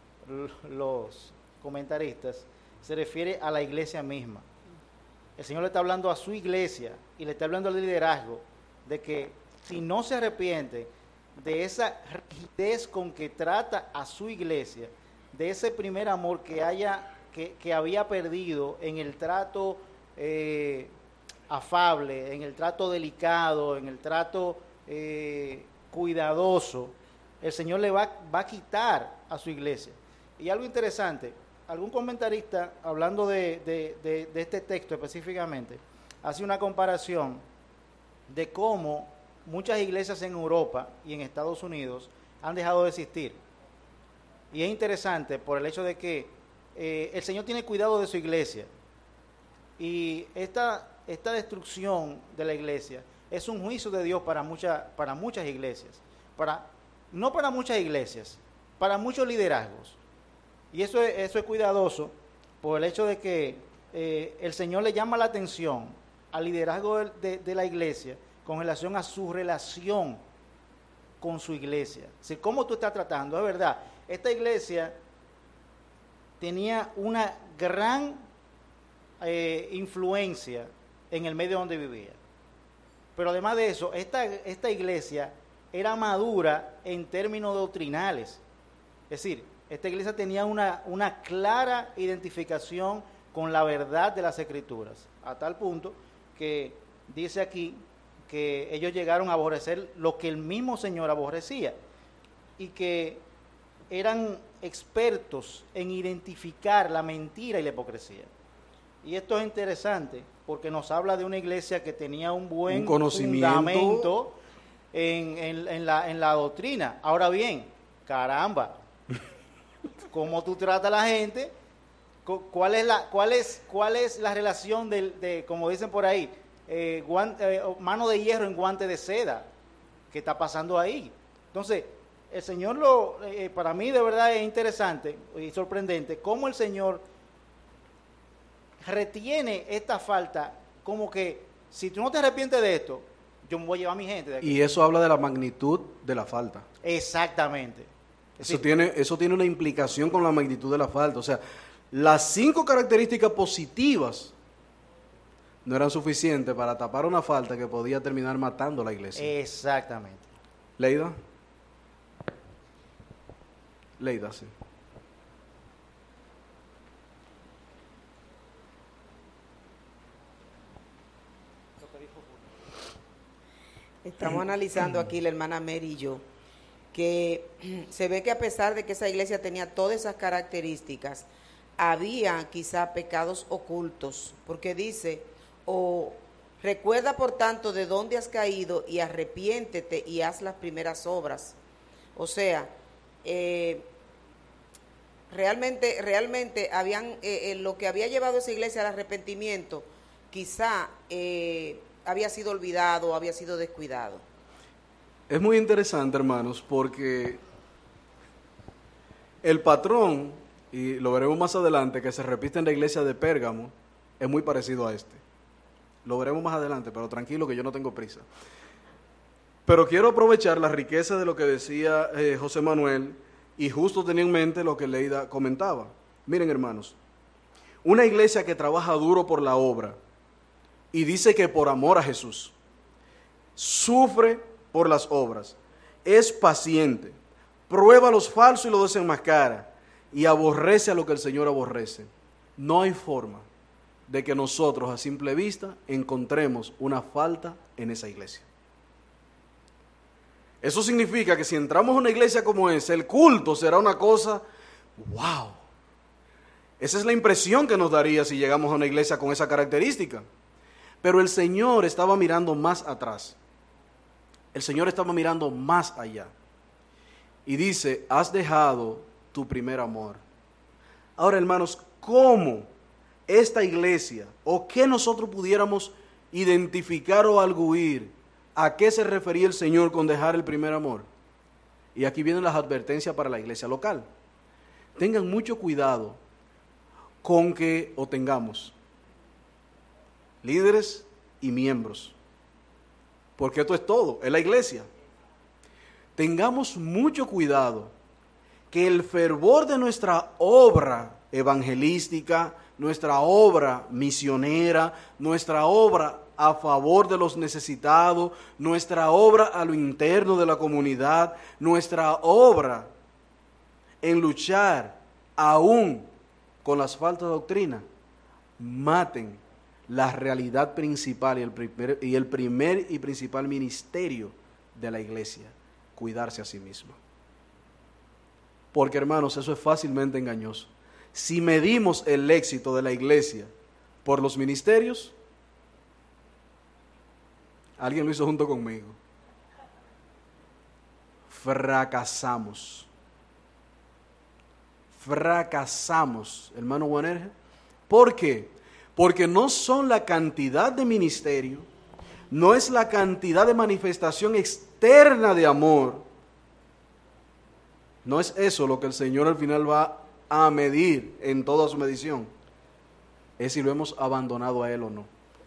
los comentaristas, se refiere a la iglesia misma. El Señor le está hablando a su iglesia y le está hablando al liderazgo de que si no se arrepiente de esa rigidez con que trata a su iglesia, de ese primer amor que haya que, que había perdido en el trato eh, afable, en el trato delicado, en el trato eh, cuidadoso, el Señor le va, va a quitar a su iglesia. Y algo interesante, algún comentarista, hablando de, de, de, de este texto específicamente, hace una comparación de cómo muchas iglesias en Europa y en Estados Unidos han dejado de existir. Y es interesante por el hecho de que eh, el Señor tiene cuidado de su iglesia. Y esta, esta destrucción de la iglesia es un juicio de Dios para, mucha, para muchas iglesias. Para, no para muchas iglesias, para muchos liderazgos. Y eso es, eso es cuidadoso por el hecho de que eh, el Señor le llama la atención al liderazgo de, de, de la iglesia con relación a su relación con su iglesia. Es decir, cómo tú estás tratando, es verdad. Esta iglesia tenía una gran eh, influencia en el medio donde vivía. Pero además de eso, esta, esta iglesia era madura en términos doctrinales. Es decir, esta iglesia tenía una, una clara identificación con la verdad de las Escrituras, a tal punto que dice aquí que ellos llegaron a aborrecer lo que el mismo Señor aborrecía y que eran expertos en identificar la mentira y la hipocresía. Y esto es interesante porque nos habla de una iglesia que tenía un buen un conocimiento fundamento en, en, en, la, en la doctrina. Ahora bien, caramba, ¿cómo tú tratas a la gente? ¿Cuál es la, cuál es, cuál es la relación de, de como dicen por ahí, eh, guante, eh, mano de hierro en guante de seda? ¿Qué está pasando ahí? Entonces, el Señor, lo, eh, para mí de verdad es interesante y sorprendente cómo el Señor retiene esta falta, como que si tú no te arrepientes de esto, yo me voy a llevar a mi gente de aquí. Y eso habla de la magnitud de la falta. Exactamente. Eso, Sí. tiene, eso tiene una implicación con la magnitud de la falta. O sea, las cinco características positivas no eran suficientes para tapar una falta que podía terminar matando a la iglesia. Exactamente. Leida. Leida, sí. estamos analizando aquí la hermana Mary y yo, que se ve que a pesar de que esa iglesia tenía todas esas características, había quizá pecados ocultos, porque dice, o recuerda por tanto de dónde has caído y arrepiéntete y haz las primeras obras. O sea, eh, realmente, realmente habían eh, eh, lo que había llevado a esa iglesia al arrepentimiento, quizá eh, había sido olvidado, había sido descuidado. Es muy interesante, hermanos, porque el patrón, y lo veremos más adelante, que se repite en la iglesia de Pérgamo, es muy parecido a este. Lo veremos más adelante, pero tranquilo que yo no tengo prisa. Pero quiero aprovechar la riqueza de lo que decía eh, José Manuel, y justo tenía en mente lo que Leida comentaba. Miren, hermanos, una iglesia que trabaja duro por la obra, y dice que por amor a Jesús, sufre por las obras, es paciente, prueba los falsos y los desenmascara, y aborrece a lo que el Señor aborrece. No hay forma de que nosotros a simple vista encontremos una falta en esa iglesia. Eso significa que si entramos a una iglesia como esa, el culto será una cosa, wow. Esa es la impresión que nos daría si llegamos a una iglesia con esa característica. Pero el Señor estaba mirando más atrás. El Señor estaba mirando más allá. Y dice, has dejado tu primer amor. Ahora, hermanos, ¿cómo esta iglesia, o qué nosotros pudiéramos identificar o arguir, a qué se refería el Señor con dejar el primer amor? Y aquí vienen las advertencias para la iglesia local. Tengan mucho cuidado con que, o tengamos, líderes y miembros, porque esto es todo, es la iglesia. Tengamos mucho cuidado que el fervor de nuestra obra evangelística, nuestra obra misionera, nuestra obra a favor de los necesitados, nuestra obra a lo interno de la comunidad, nuestra obra en luchar aún con las faltas de doctrina, maten la realidad principal y el primer y el primer y principal ministerio de la iglesia, cuidarse a sí misma. Porque, hermanos, eso es fácilmente engañoso. Si medimos el éxito de la iglesia por los ministerios, alguien lo hizo junto conmigo, fracasamos. Fracasamos, hermano Juanerge. ¿Por qué? Porque no son la cantidad de ministerio, no es la cantidad de manifestación externa de amor, no es eso lo que el Señor al final va a medir en toda su medición, es si lo hemos abandonado a Él o no.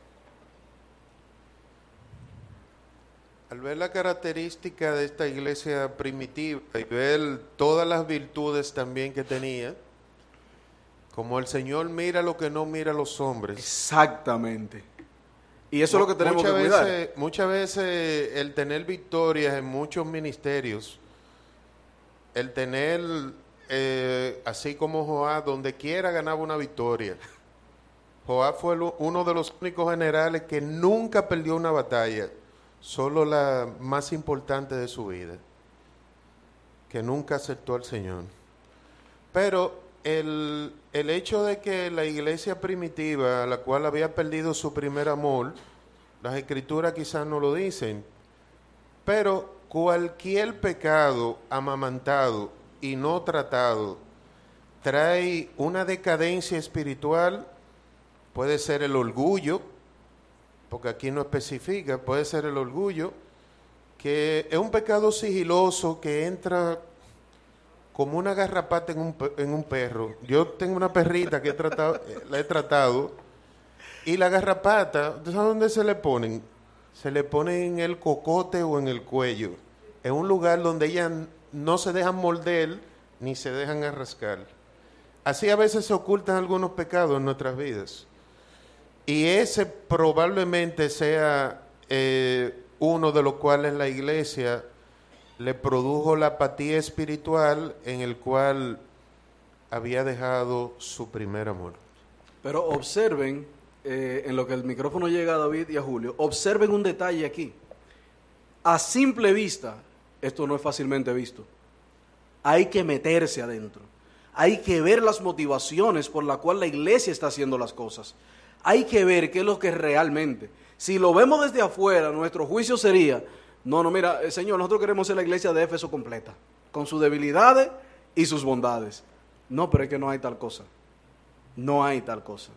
Al ver la característica de esta iglesia primitiva y ver todas las virtudes también que tenía, como el Señor mira lo que no mira los hombres. Exactamente. Y eso es lo que tenemos que cuidar. Veces, muchas veces el tener victorias en muchos ministerios, el tener, eh, así como Joab, donde quiera ganaba una victoria. Joab fue lo, uno de los únicos generales que nunca perdió una batalla, solo la más importante de su vida, que nunca aceptó al Señor. Pero el, el hecho de que la iglesia primitiva, la cual había perdido su primer amor, las escrituras quizás no lo dicen, pero cualquier pecado amamantado y no tratado trae una decadencia espiritual. Puede ser el orgullo, porque aquí no especifica, puede ser el orgullo, que es un pecado sigiloso que entra como una garrapata en un, en un perro. Yo tengo una perrita que he tratado, la he tratado, y la garrapata, ¿sabes dónde se le ponen? Se le ponen en el cocote o en el cuello, en un lugar donde ellas no se dejan morder ni se dejan arrascar. Así a veces se ocultan algunos pecados en nuestras vidas. Y ese probablemente sea eh, uno de los cuales la iglesia le produjo la apatía espiritual en el cual había dejado su primer amor. Pero observen, eh, en lo que el micrófono llega a David y a Julio, observen un detalle aquí. A simple vista, esto no es fácilmente visto. Hay que meterse adentro. Hay que ver las motivaciones por las cuales la iglesia está haciendo las cosas. Hay que ver qué es lo que realmente. Si lo vemos desde afuera, nuestro juicio sería, no, no, mira, eh, Señor, nosotros queremos ser la iglesia de Éfeso completa, con sus debilidades y sus bondades. No, pero es que no hay tal cosa. No hay tal cosa.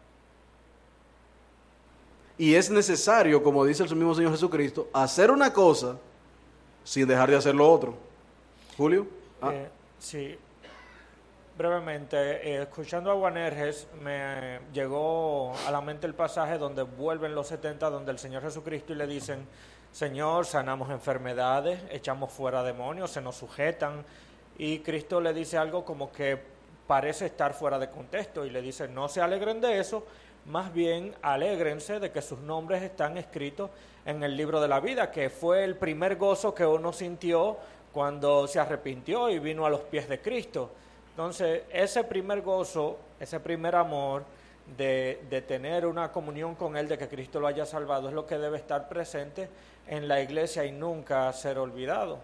Y es necesario, como dice el mismo Señor Jesucristo, hacer una cosa sin dejar de hacer lo otro. Julio. Ah. Eh, sí, brevemente, eh, escuchando a Boanerges, me eh, llegó a la mente el pasaje donde vuelven los setenta, donde el Señor Jesucristo y le dicen, Señor, sanamos enfermedades, echamos fuera demonios, se nos sujetan, y Cristo le dice algo como que parece estar fuera de contexto, y le dice, no se alegren de eso, más bien alégrense de que sus nombres están escritos en el libro de la vida, que fue el primer gozo que uno sintió cuando se arrepintió y vino a los pies de Cristo. Entonces, ese primer gozo, ese primer amor de, de tener una comunión con Él, de que Cristo lo haya salvado, es lo que debe estar presente en la iglesia y nunca ser olvidado.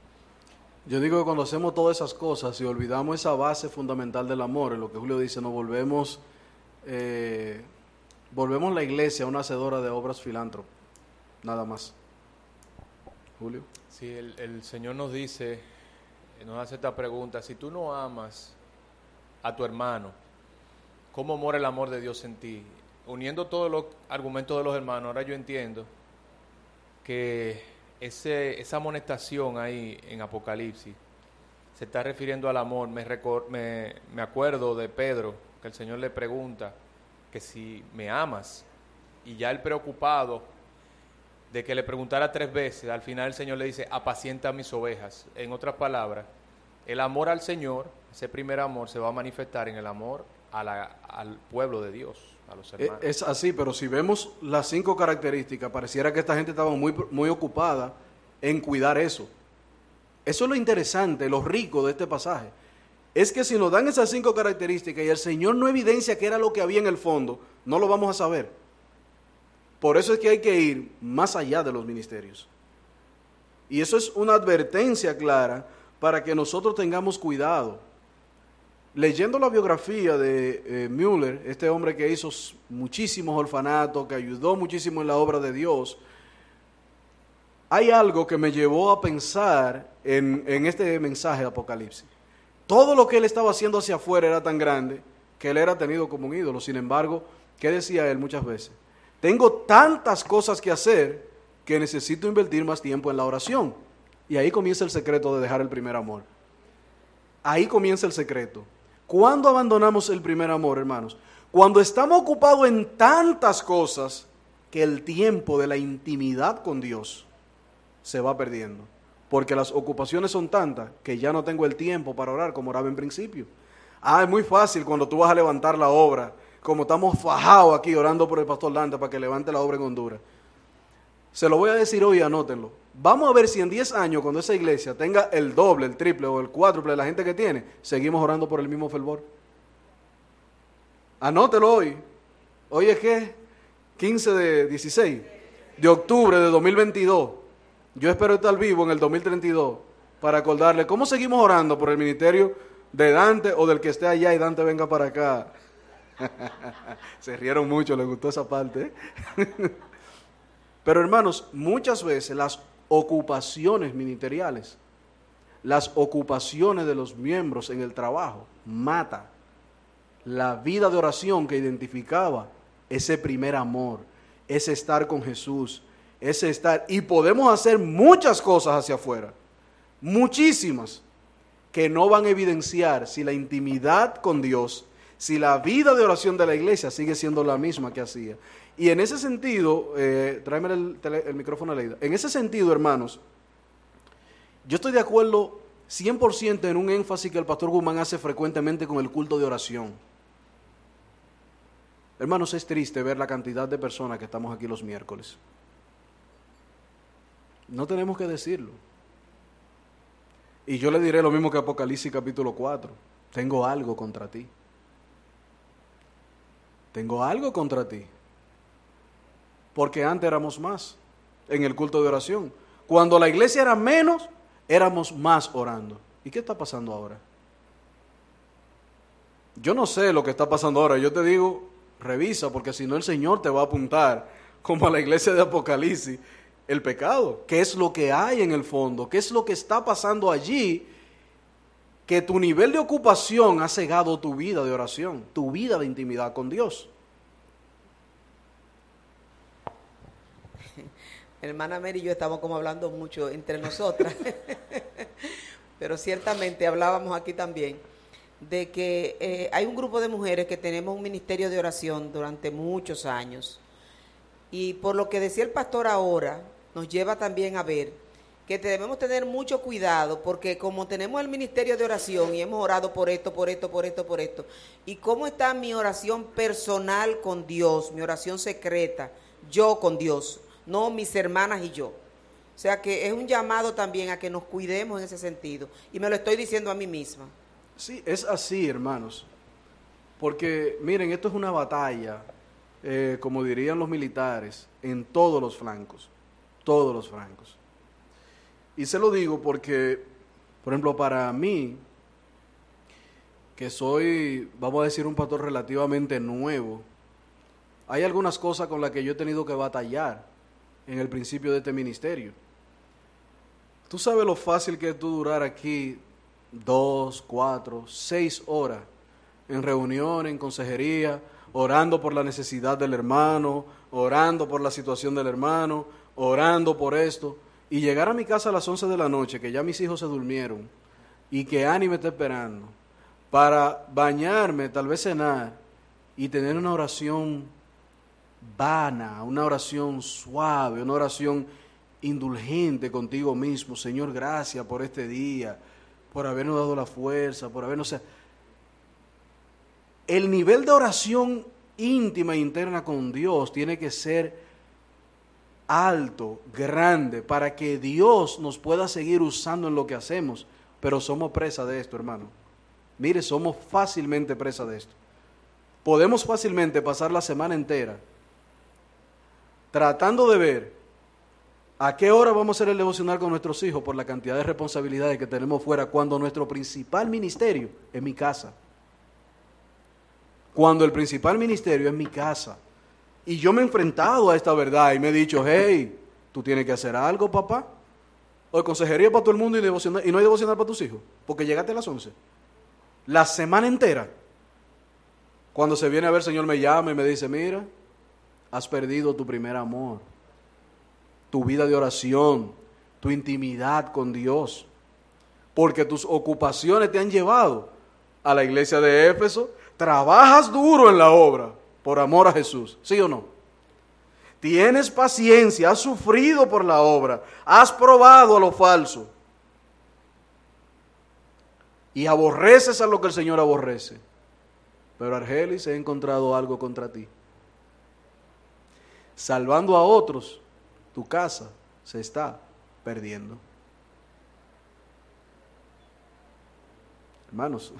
Yo digo que cuando hacemos todas esas cosas y olvidamos esa base fundamental del amor, en lo que Julio dice, nos volvemos... Eh, volvemos la iglesia una hacedora de obras filántropas, nada más. Julio. Sí, el, el Señor nos dice, nos hace esta pregunta, si tú no amas a tu hermano, ¿cómo mora el amor de Dios en ti? Uniendo todos los argumentos de los hermanos, ahora yo entiendo que ese, esa amonestación ahí en Apocalipsis se está refiriendo al amor. Me, recor- me, me acuerdo de Pedro, que el Señor le pregunta que si me amas, y ya él preocupado de que le preguntara tres veces, al final el Señor le dice, apacienta mis ovejas. En otras palabras, el amor al Señor, ese primer amor, se va a manifestar en el amor a la, al pueblo de Dios, a los hermanos. Es así, pero si vemos las cinco características, pareciera que esta gente estaba muy, muy ocupada en cuidar eso. Eso es lo interesante, lo rico de este pasaje. Es que si nos dan esas cinco características y el Señor no evidencia qué era lo que había en el fondo, no lo vamos a saber. Por eso es que hay que ir más allá de los ministerios. Y eso es una advertencia clara para que nosotros tengamos cuidado. Leyendo la biografía de eh, Müller, este hombre que hizo muchísimos orfanatos, que ayudó muchísimo en la obra de Dios, hay algo que me llevó a pensar en, en este mensaje de Apocalipsis. Todo lo que él estaba haciendo hacia afuera era tan grande que él era tenido como un ídolo. Sin embargo, ¿qué decía él muchas veces? Tengo tantas cosas que hacer que necesito invertir más tiempo en la oración. Y ahí comienza el secreto de dejar el primer amor. Ahí comienza el secreto. ¿Cuándo abandonamos el primer amor, hermanos? Cuando estamos ocupados en tantas cosas que el tiempo de la intimidad con Dios se va perdiendo. Porque las ocupaciones son tantas que ya no tengo el tiempo para orar como oraba en principio. Ah, es muy fácil cuando tú vas a levantar la obra, como estamos fajados aquí orando por el pastor Landa para que levante la obra en Honduras. Se lo voy a decir hoy, anótenlo. Vamos a ver si en diez años, cuando esa iglesia tenga el doble, el triple o el cuádruple de la gente que tiene, seguimos orando por el mismo fervor. Anótelo hoy. Hoy es que quince de dieciséis de octubre de dos mil veintidós. Yo espero estar vivo en el dos mil treinta y dos para acordarle cómo seguimos orando por el ministerio de Dante o del que esté allá y Dante venga para acá. Se rieron mucho, les gustó esa parte, ¿eh? Pero hermanos, muchas veces las ocupaciones ministeriales, las ocupaciones de los miembros en el trabajo, mata la vida de oración que identificaba ese primer amor, ese estar con Jesús, ese estar, y podemos hacer muchas cosas hacia afuera, muchísimas, que no van a evidenciar si la intimidad con Dios, si la vida de oración de la iglesia sigue siendo la misma que hacía. Y en ese sentido, eh, tráeme el, tele, el micrófono, Leida. En ese sentido, hermanos, yo estoy de acuerdo cien por ciento en un énfasis que el pastor Guzmán hace frecuentemente con el culto de oración. Hermanos, es triste ver la cantidad de personas que estamos aquí los miércoles. No tenemos que decirlo. Y yo le diré lo mismo que Apocalipsis capítulo cuatro. Tengo algo contra ti. Tengo algo contra ti. Porque antes éramos más en el culto de oración. Cuando la iglesia era menos, éramos más orando. ¿Y qué está pasando ahora? Yo no sé lo que está pasando ahora. Yo te digo, revisa, porque si no el Señor te va a apuntar, como a la iglesia de Apocalipsis, el pecado. ¿Qué es lo que hay en el fondo? ¿Qué es lo que está pasando allí? Que tu nivel de ocupación ha cegado tu vida de oración, tu vida de intimidad con Dios. Hermana Mary y yo estamos como hablando mucho entre nosotras, pero ciertamente hablábamos aquí también de que eh, hay un grupo de mujeres que tenemos un ministerio de oración durante muchos años, y por lo que decía el pastor ahora, nos lleva también a ver que debemos tener mucho cuidado, porque como tenemos el ministerio de oración y hemos orado por esto, por esto, por esto, por esto, y cómo está mi oración personal con Dios, mi oración secreta, yo con Dios, no mis hermanas y yo. O sea que es un llamado también a que nos cuidemos en ese sentido, y me lo estoy diciendo a mí misma. Sí, es así, hermanos, porque miren, esto es una batalla, eh, como dirían los militares, en todos los flancos, todos los flancos. Y se lo digo porque, por ejemplo, para mí, que soy, vamos a decir, un pastor relativamente nuevo, hay algunas cosas con las que yo he tenido que batallar en el principio de este ministerio. Tú sabes lo fácil que es tú durar aquí dos, cuatro, seis horas en reunión, en consejería, orando por la necesidad del hermano, orando por la situación del hermano, orando por esto, y llegar a mi casa a las once de la noche, que ya mis hijos se durmieron, y que Ani me está esperando, para bañarme, tal vez cenar, y tener una oración vana, una oración suave, una oración indulgente contigo mismo. Señor, gracias por este día, por habernos dado la fuerza, por habernos... O sea, el nivel de oración íntima e interna con Dios tiene que ser alto, grande, para que Dios nos pueda seguir usando en lo que hacemos. Pero somos presa de esto, hermano. Mire, somos fácilmente presa de esto. Podemos fácilmente pasar la semana entera tratando de ver a qué hora vamos a hacer el devocional con nuestros hijos por la cantidad de responsabilidades que tenemos fuera, cuando nuestro principal ministerio es mi casa. Cuando el principal ministerio es mi casa. Y yo me he enfrentado a esta verdad y me he dicho, hey, tú tienes que hacer algo, papá. O consejería para todo el mundo y, devocional, y no hay devocional para tus hijos, porque llegaste a las once. La semana entera. Cuando se viene a ver, el Señor me llama y me dice, mira, has perdido tu primer amor, tu vida de oración, tu intimidad con Dios, porque tus ocupaciones te han llevado a la iglesia de Éfeso. Trabajas duro en la obra por amor a Jesús, ¿sí o no? Tienes paciencia, has sufrido por la obra, has probado a lo falso y aborreces a lo que el Señor aborrece. Pero Argelis, he encontrado algo contra ti. Salvando a otros, tu casa se está perdiendo. Hermanos,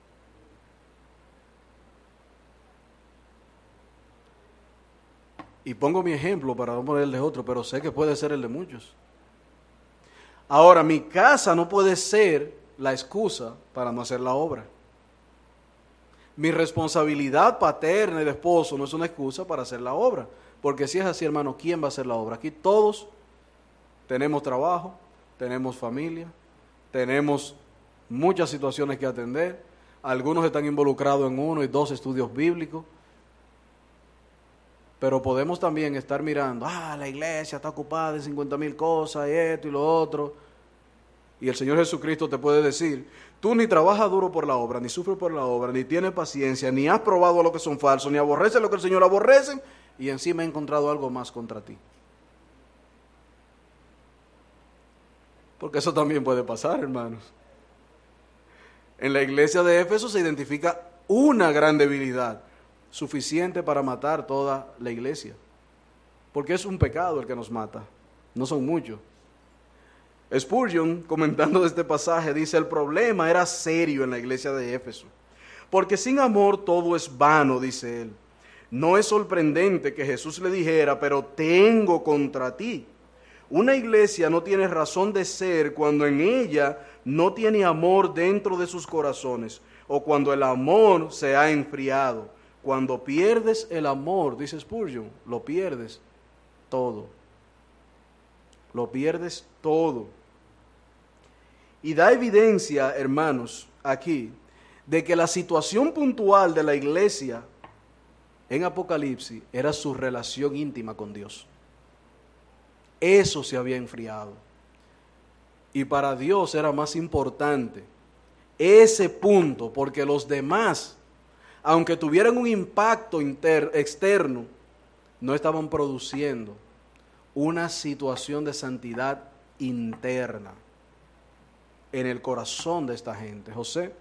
y pongo mi ejemplo para no ponerle otro, pero sé que puede ser el de muchos. Ahora, mi casa no puede ser la excusa para no hacer la obra. Mi responsabilidad paterna y de esposo no es una excusa para hacer la obra. Porque si es así, hermano, ¿quién va a hacer la obra? Aquí todos tenemos trabajo, tenemos familia, tenemos muchas situaciones que atender. Algunos están involucrados en uno y dos estudios bíblicos. Pero podemos también estar mirando, ah, la iglesia está ocupada de cincuenta mil cosas, y esto y lo otro. Y el Señor Jesucristo te puede decir, tú ni trabajas duro por la obra, ni sufres por la obra, ni tienes paciencia, ni has probado lo que son falsos, ni aborreces lo que el Señor aborrece, y encima he encontrado algo más contra ti. Porque eso también puede pasar, hermanos. En la iglesia de Éfeso se identifica una gran debilidad, suficiente para matar toda la iglesia. Porque es un pecado el que nos mata, no son muchos. Spurgeon, comentando de este pasaje, dice, el problema era serio en la iglesia de Éfeso, porque sin amor todo es vano, dice él. No es sorprendente que Jesús le dijera, pero tengo contra ti Una iglesia no tiene razón de ser cuando en ella no tiene amor dentro de sus corazones o cuando el amor se ha enfriado. Cuando pierdes el amor, dice Spurgeon, lo pierdes todo. Lo pierdes todo. Y da evidencia, hermanos, aquí, de que la situación puntual de la iglesia en Apocalipsis era su relación íntima con Dios. Eso se había enfriado. Y para Dios era más importante ese punto, porque los demás, aunque tuvieran un impacto inter, externo, no estaban produciendo una situación de santidad interna en el corazón de esta gente. José,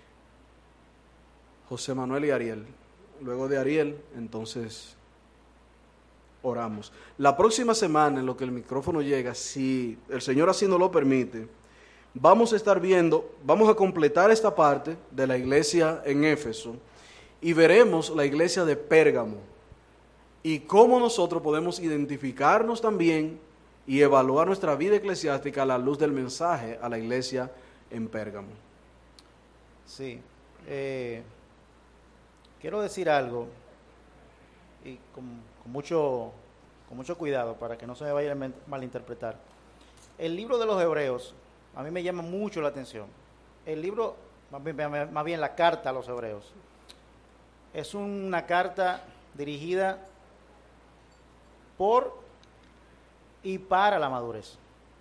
José Manuel y Ariel. Luego de Ariel, entonces oramos. La próxima semana, en lo que el micrófono llega, si el Señor así nos lo permite, vamos a estar viendo, vamos a completar esta parte de la iglesia en Éfeso y veremos la iglesia de Pérgamo y cómo nosotros podemos identificarnos también y evaluar nuestra vida eclesiástica a la luz del mensaje a la iglesia en Pérgamo. Sí. Eh, quiero decir algo y con, con mucho con mucho cuidado para que no se me vaya a malinterpretar. El libro de los Hebreos a mí me llama mucho la atención. El libro, más bien, más bien la carta a los Hebreos, es una carta dirigida por y para la madurez.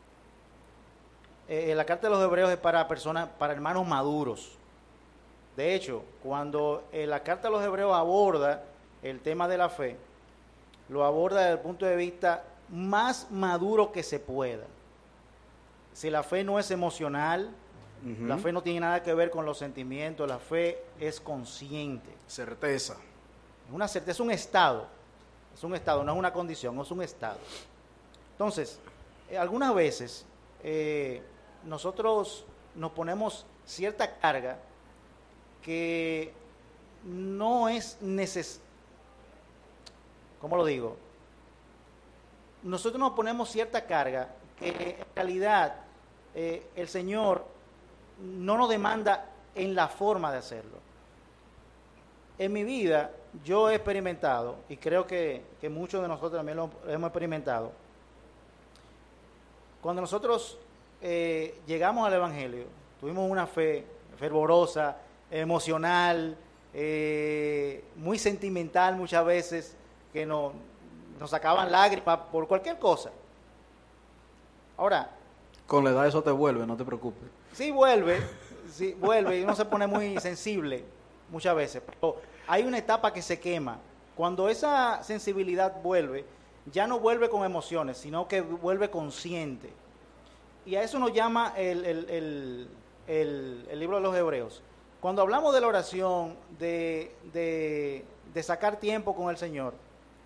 Eh, la carta de los Hebreos es para personas, para hermanos maduros. De hecho, cuando eh, la carta de los Hebreos aborda el tema de la fe, lo aborda desde el punto de vista más maduro que se pueda. Si la fe no es emocional, uh-huh. La fe no tiene nada que ver con los sentimientos, la fe es consciente. Certeza. Es una certeza, es un estado, es un estado, no es una condición, es un estado. Entonces, eh, algunas veces eh, nosotros nos ponemos cierta carga que no es necesaria. ¿Cómo lo digo? Nosotros nos ponemos cierta carga que en realidad eh, el Señor no nos demanda en la forma de hacerlo. En mi vida yo he experimentado, y creo que, que muchos de nosotros también lo hemos experimentado, cuando nosotros eh, llegamos al Evangelio, tuvimos una fe fervorosa, emocional, eh, muy sentimental muchas veces, que no, nos sacaban lágrimas por cualquier cosa. Ahora, con la edad eso te vuelve, no te preocupes. Sí vuelve, sí vuelve, y uno se pone muy sensible muchas veces, pero hay una etapa que se quema. Cuando esa sensibilidad vuelve, ya no vuelve con emociones, sino que vuelve consciente. Y a eso nos llama el, el, el, el, el libro de los Hebreos. Cuando hablamos de la oración, de, de, de sacar tiempo con el Señor,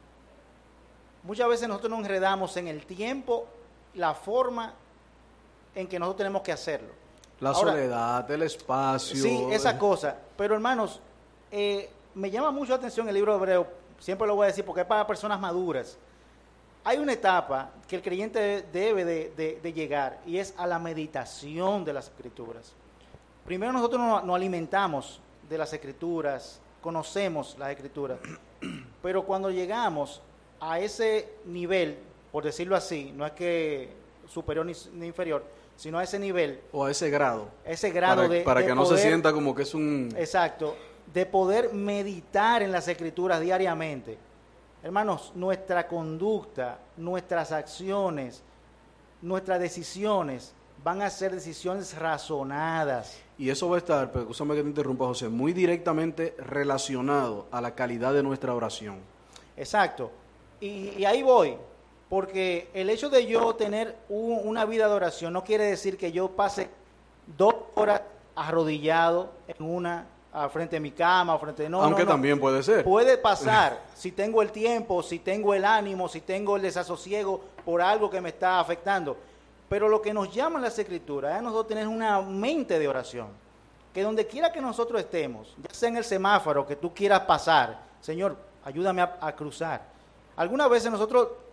muchas veces nosotros nos enredamos en el tiempo, la forma en que nosotros tenemos que hacerlo. La Ahora, soledad, el espacio. Sí, esa cosa. Pero hermanos, eh, me llama mucho la atención el libro de Hebreos, siempre lo voy a decir porque es para personas maduras. Hay una etapa que el creyente debe de, de, de llegar y es a la meditación de las Escrituras. Primero nosotros nos, nos alimentamos de las Escrituras, conocemos las Escrituras, pero cuando llegamos a ese nivel, por decirlo así, no es que superior ni, ni inferior, sino a ese nivel. O a ese grado. Ese grado para, de Para de que no poder, se sienta como que es un... Exacto, de poder meditar en las Escrituras diariamente. Hermanos, nuestra conducta, nuestras acciones, nuestras decisiones van a ser decisiones razonadas. Y eso va a estar, pero escúchame que te interrumpa, José, muy directamente relacionado a la calidad de nuestra oración. Exacto. Y, y ahí voy, porque el hecho de yo tener un, una vida de oración no quiere decir que yo pase dos horas arrodillado en una, al frente de mi cama, al frente de... No, Aunque no, no. también puede ser. Puede pasar, si tengo el tiempo, si tengo el ánimo, si tengo el desasosiego por algo que me está afectando. Pero lo que nos llama las Escrituras es nosotros tener una mente de oración. Que donde quiera que nosotros estemos, ya sea en el semáforo que tú quieras pasar, Señor, ayúdame a, a cruzar. Algunas veces nosotros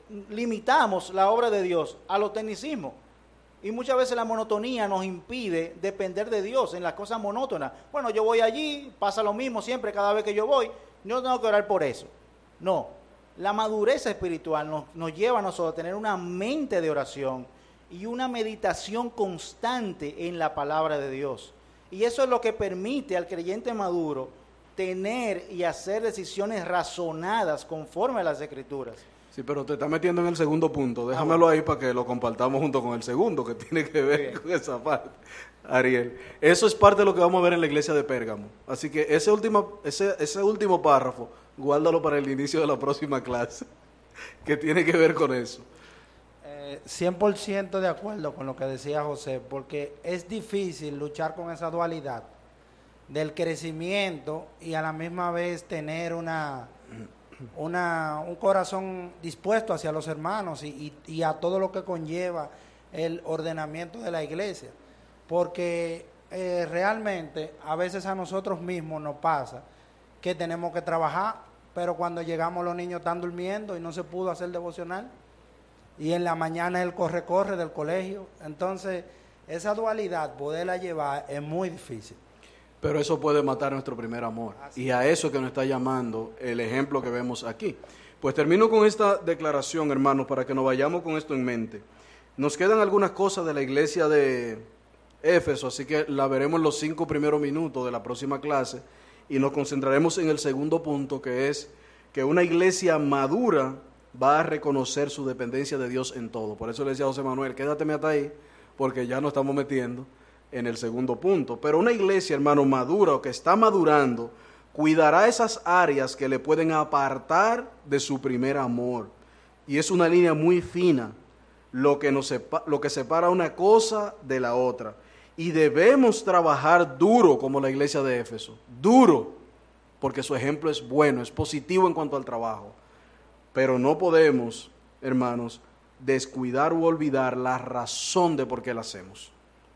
limitamos la obra de Dios a los tecnicismos. Y muchas veces la monotonía nos impide depender de Dios en las cosas monótonas. Bueno, yo voy allí, pasa lo mismo siempre cada vez que yo voy, yo no tengo que orar por eso. No, la madurez espiritual nos, nos lleva a nosotros a tener una mente de oración y una meditación constante en la palabra de Dios. Y eso es lo que permite al creyente maduro tener y hacer decisiones razonadas conforme a las Escrituras. Sí, pero te está metiendo en el segundo punto. Déjamelo ahí para que lo compartamos junto con el segundo, que tiene que ver con esa parte. Ariel, eso es parte de lo que vamos a ver en la iglesia de Pérgamo. Así que ese último, ese, ese último párrafo, guárdalo para el inicio de la próxima clase, que tiene que ver con eso. Eh, cien por ciento de acuerdo con lo que decía José, porque es difícil luchar con esa dualidad del crecimiento y a la misma vez tener una, una un corazón dispuesto hacia los hermanos y, y, y a todo lo que conlleva el ordenamiento de la iglesia, porque eh, realmente a veces a nosotros mismos nos pasa que tenemos que trabajar, pero cuando llegamos los niños están durmiendo y no se pudo hacer devocional, y en la mañana el corre-corre del colegio. Entonces esa dualidad, poderla llevar es muy difícil. Pero eso puede matar nuestro primer amor. Así y a eso que nos está llamando el ejemplo que vemos aquí. Pues termino con esta declaración, hermanos, para que nos vayamos con esto en mente. Nos quedan algunas cosas de la iglesia de Éfeso, así que la veremos en los cinco primeros minutos de la próxima clase y nos concentraremos en el segundo punto, que es que una iglesia madura va a reconocer su dependencia de Dios en todo. Por eso le decía a José Manuel, quédateme hasta ahí, porque ya nos estamos metiendo en el segundo punto. Pero una iglesia, hermano, madura o que está madurando, cuidará esas áreas que le pueden apartar de su primer amor. Y es una línea muy fina lo que, nos sepa, lo que separa una cosa de la otra. Y debemos trabajar duro como la iglesia de Éfeso. Duro, porque su ejemplo es bueno, es positivo en cuanto al trabajo. Pero no podemos, hermanos, descuidar o olvidar la razón de por qué la hacemos.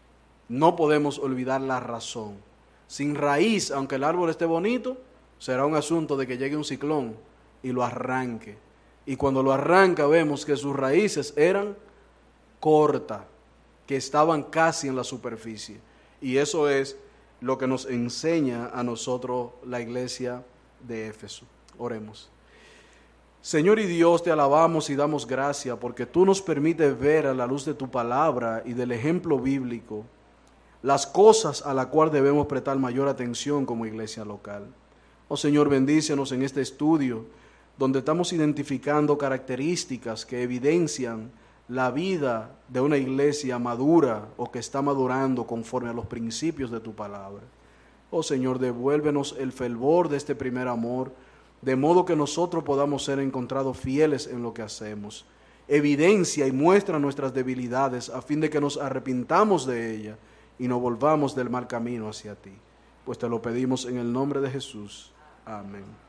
No podemos olvidar la razón. Sin raíz, aunque el árbol esté bonito, será un asunto de que llegue un ciclón y lo arranque. Y cuando lo arranca vemos que sus raíces eran cortas, que estaban casi en la superficie. Y eso es lo que nos enseña a nosotros la iglesia de Éfeso. Oremos. Señor y Dios, te alabamos y damos gracias porque tú nos permites ver a la luz de tu palabra y del ejemplo bíblico las cosas a las cuales debemos prestar mayor atención como iglesia local. Oh Señor, bendícenos en este estudio donde estamos identificando características que evidencian la vida de una iglesia madura o que está madurando conforme a los principios de tu palabra. Oh Señor, devuélvenos el fervor de este primer amor, de modo que nosotros podamos ser encontrados fieles en lo que hacemos. Evidencia y muestra nuestras debilidades a fin de que nos arrepintamos de ellas y nos volvamos del mal camino hacia ti. Pues te lo pedimos en el nombre de Jesús. Amén.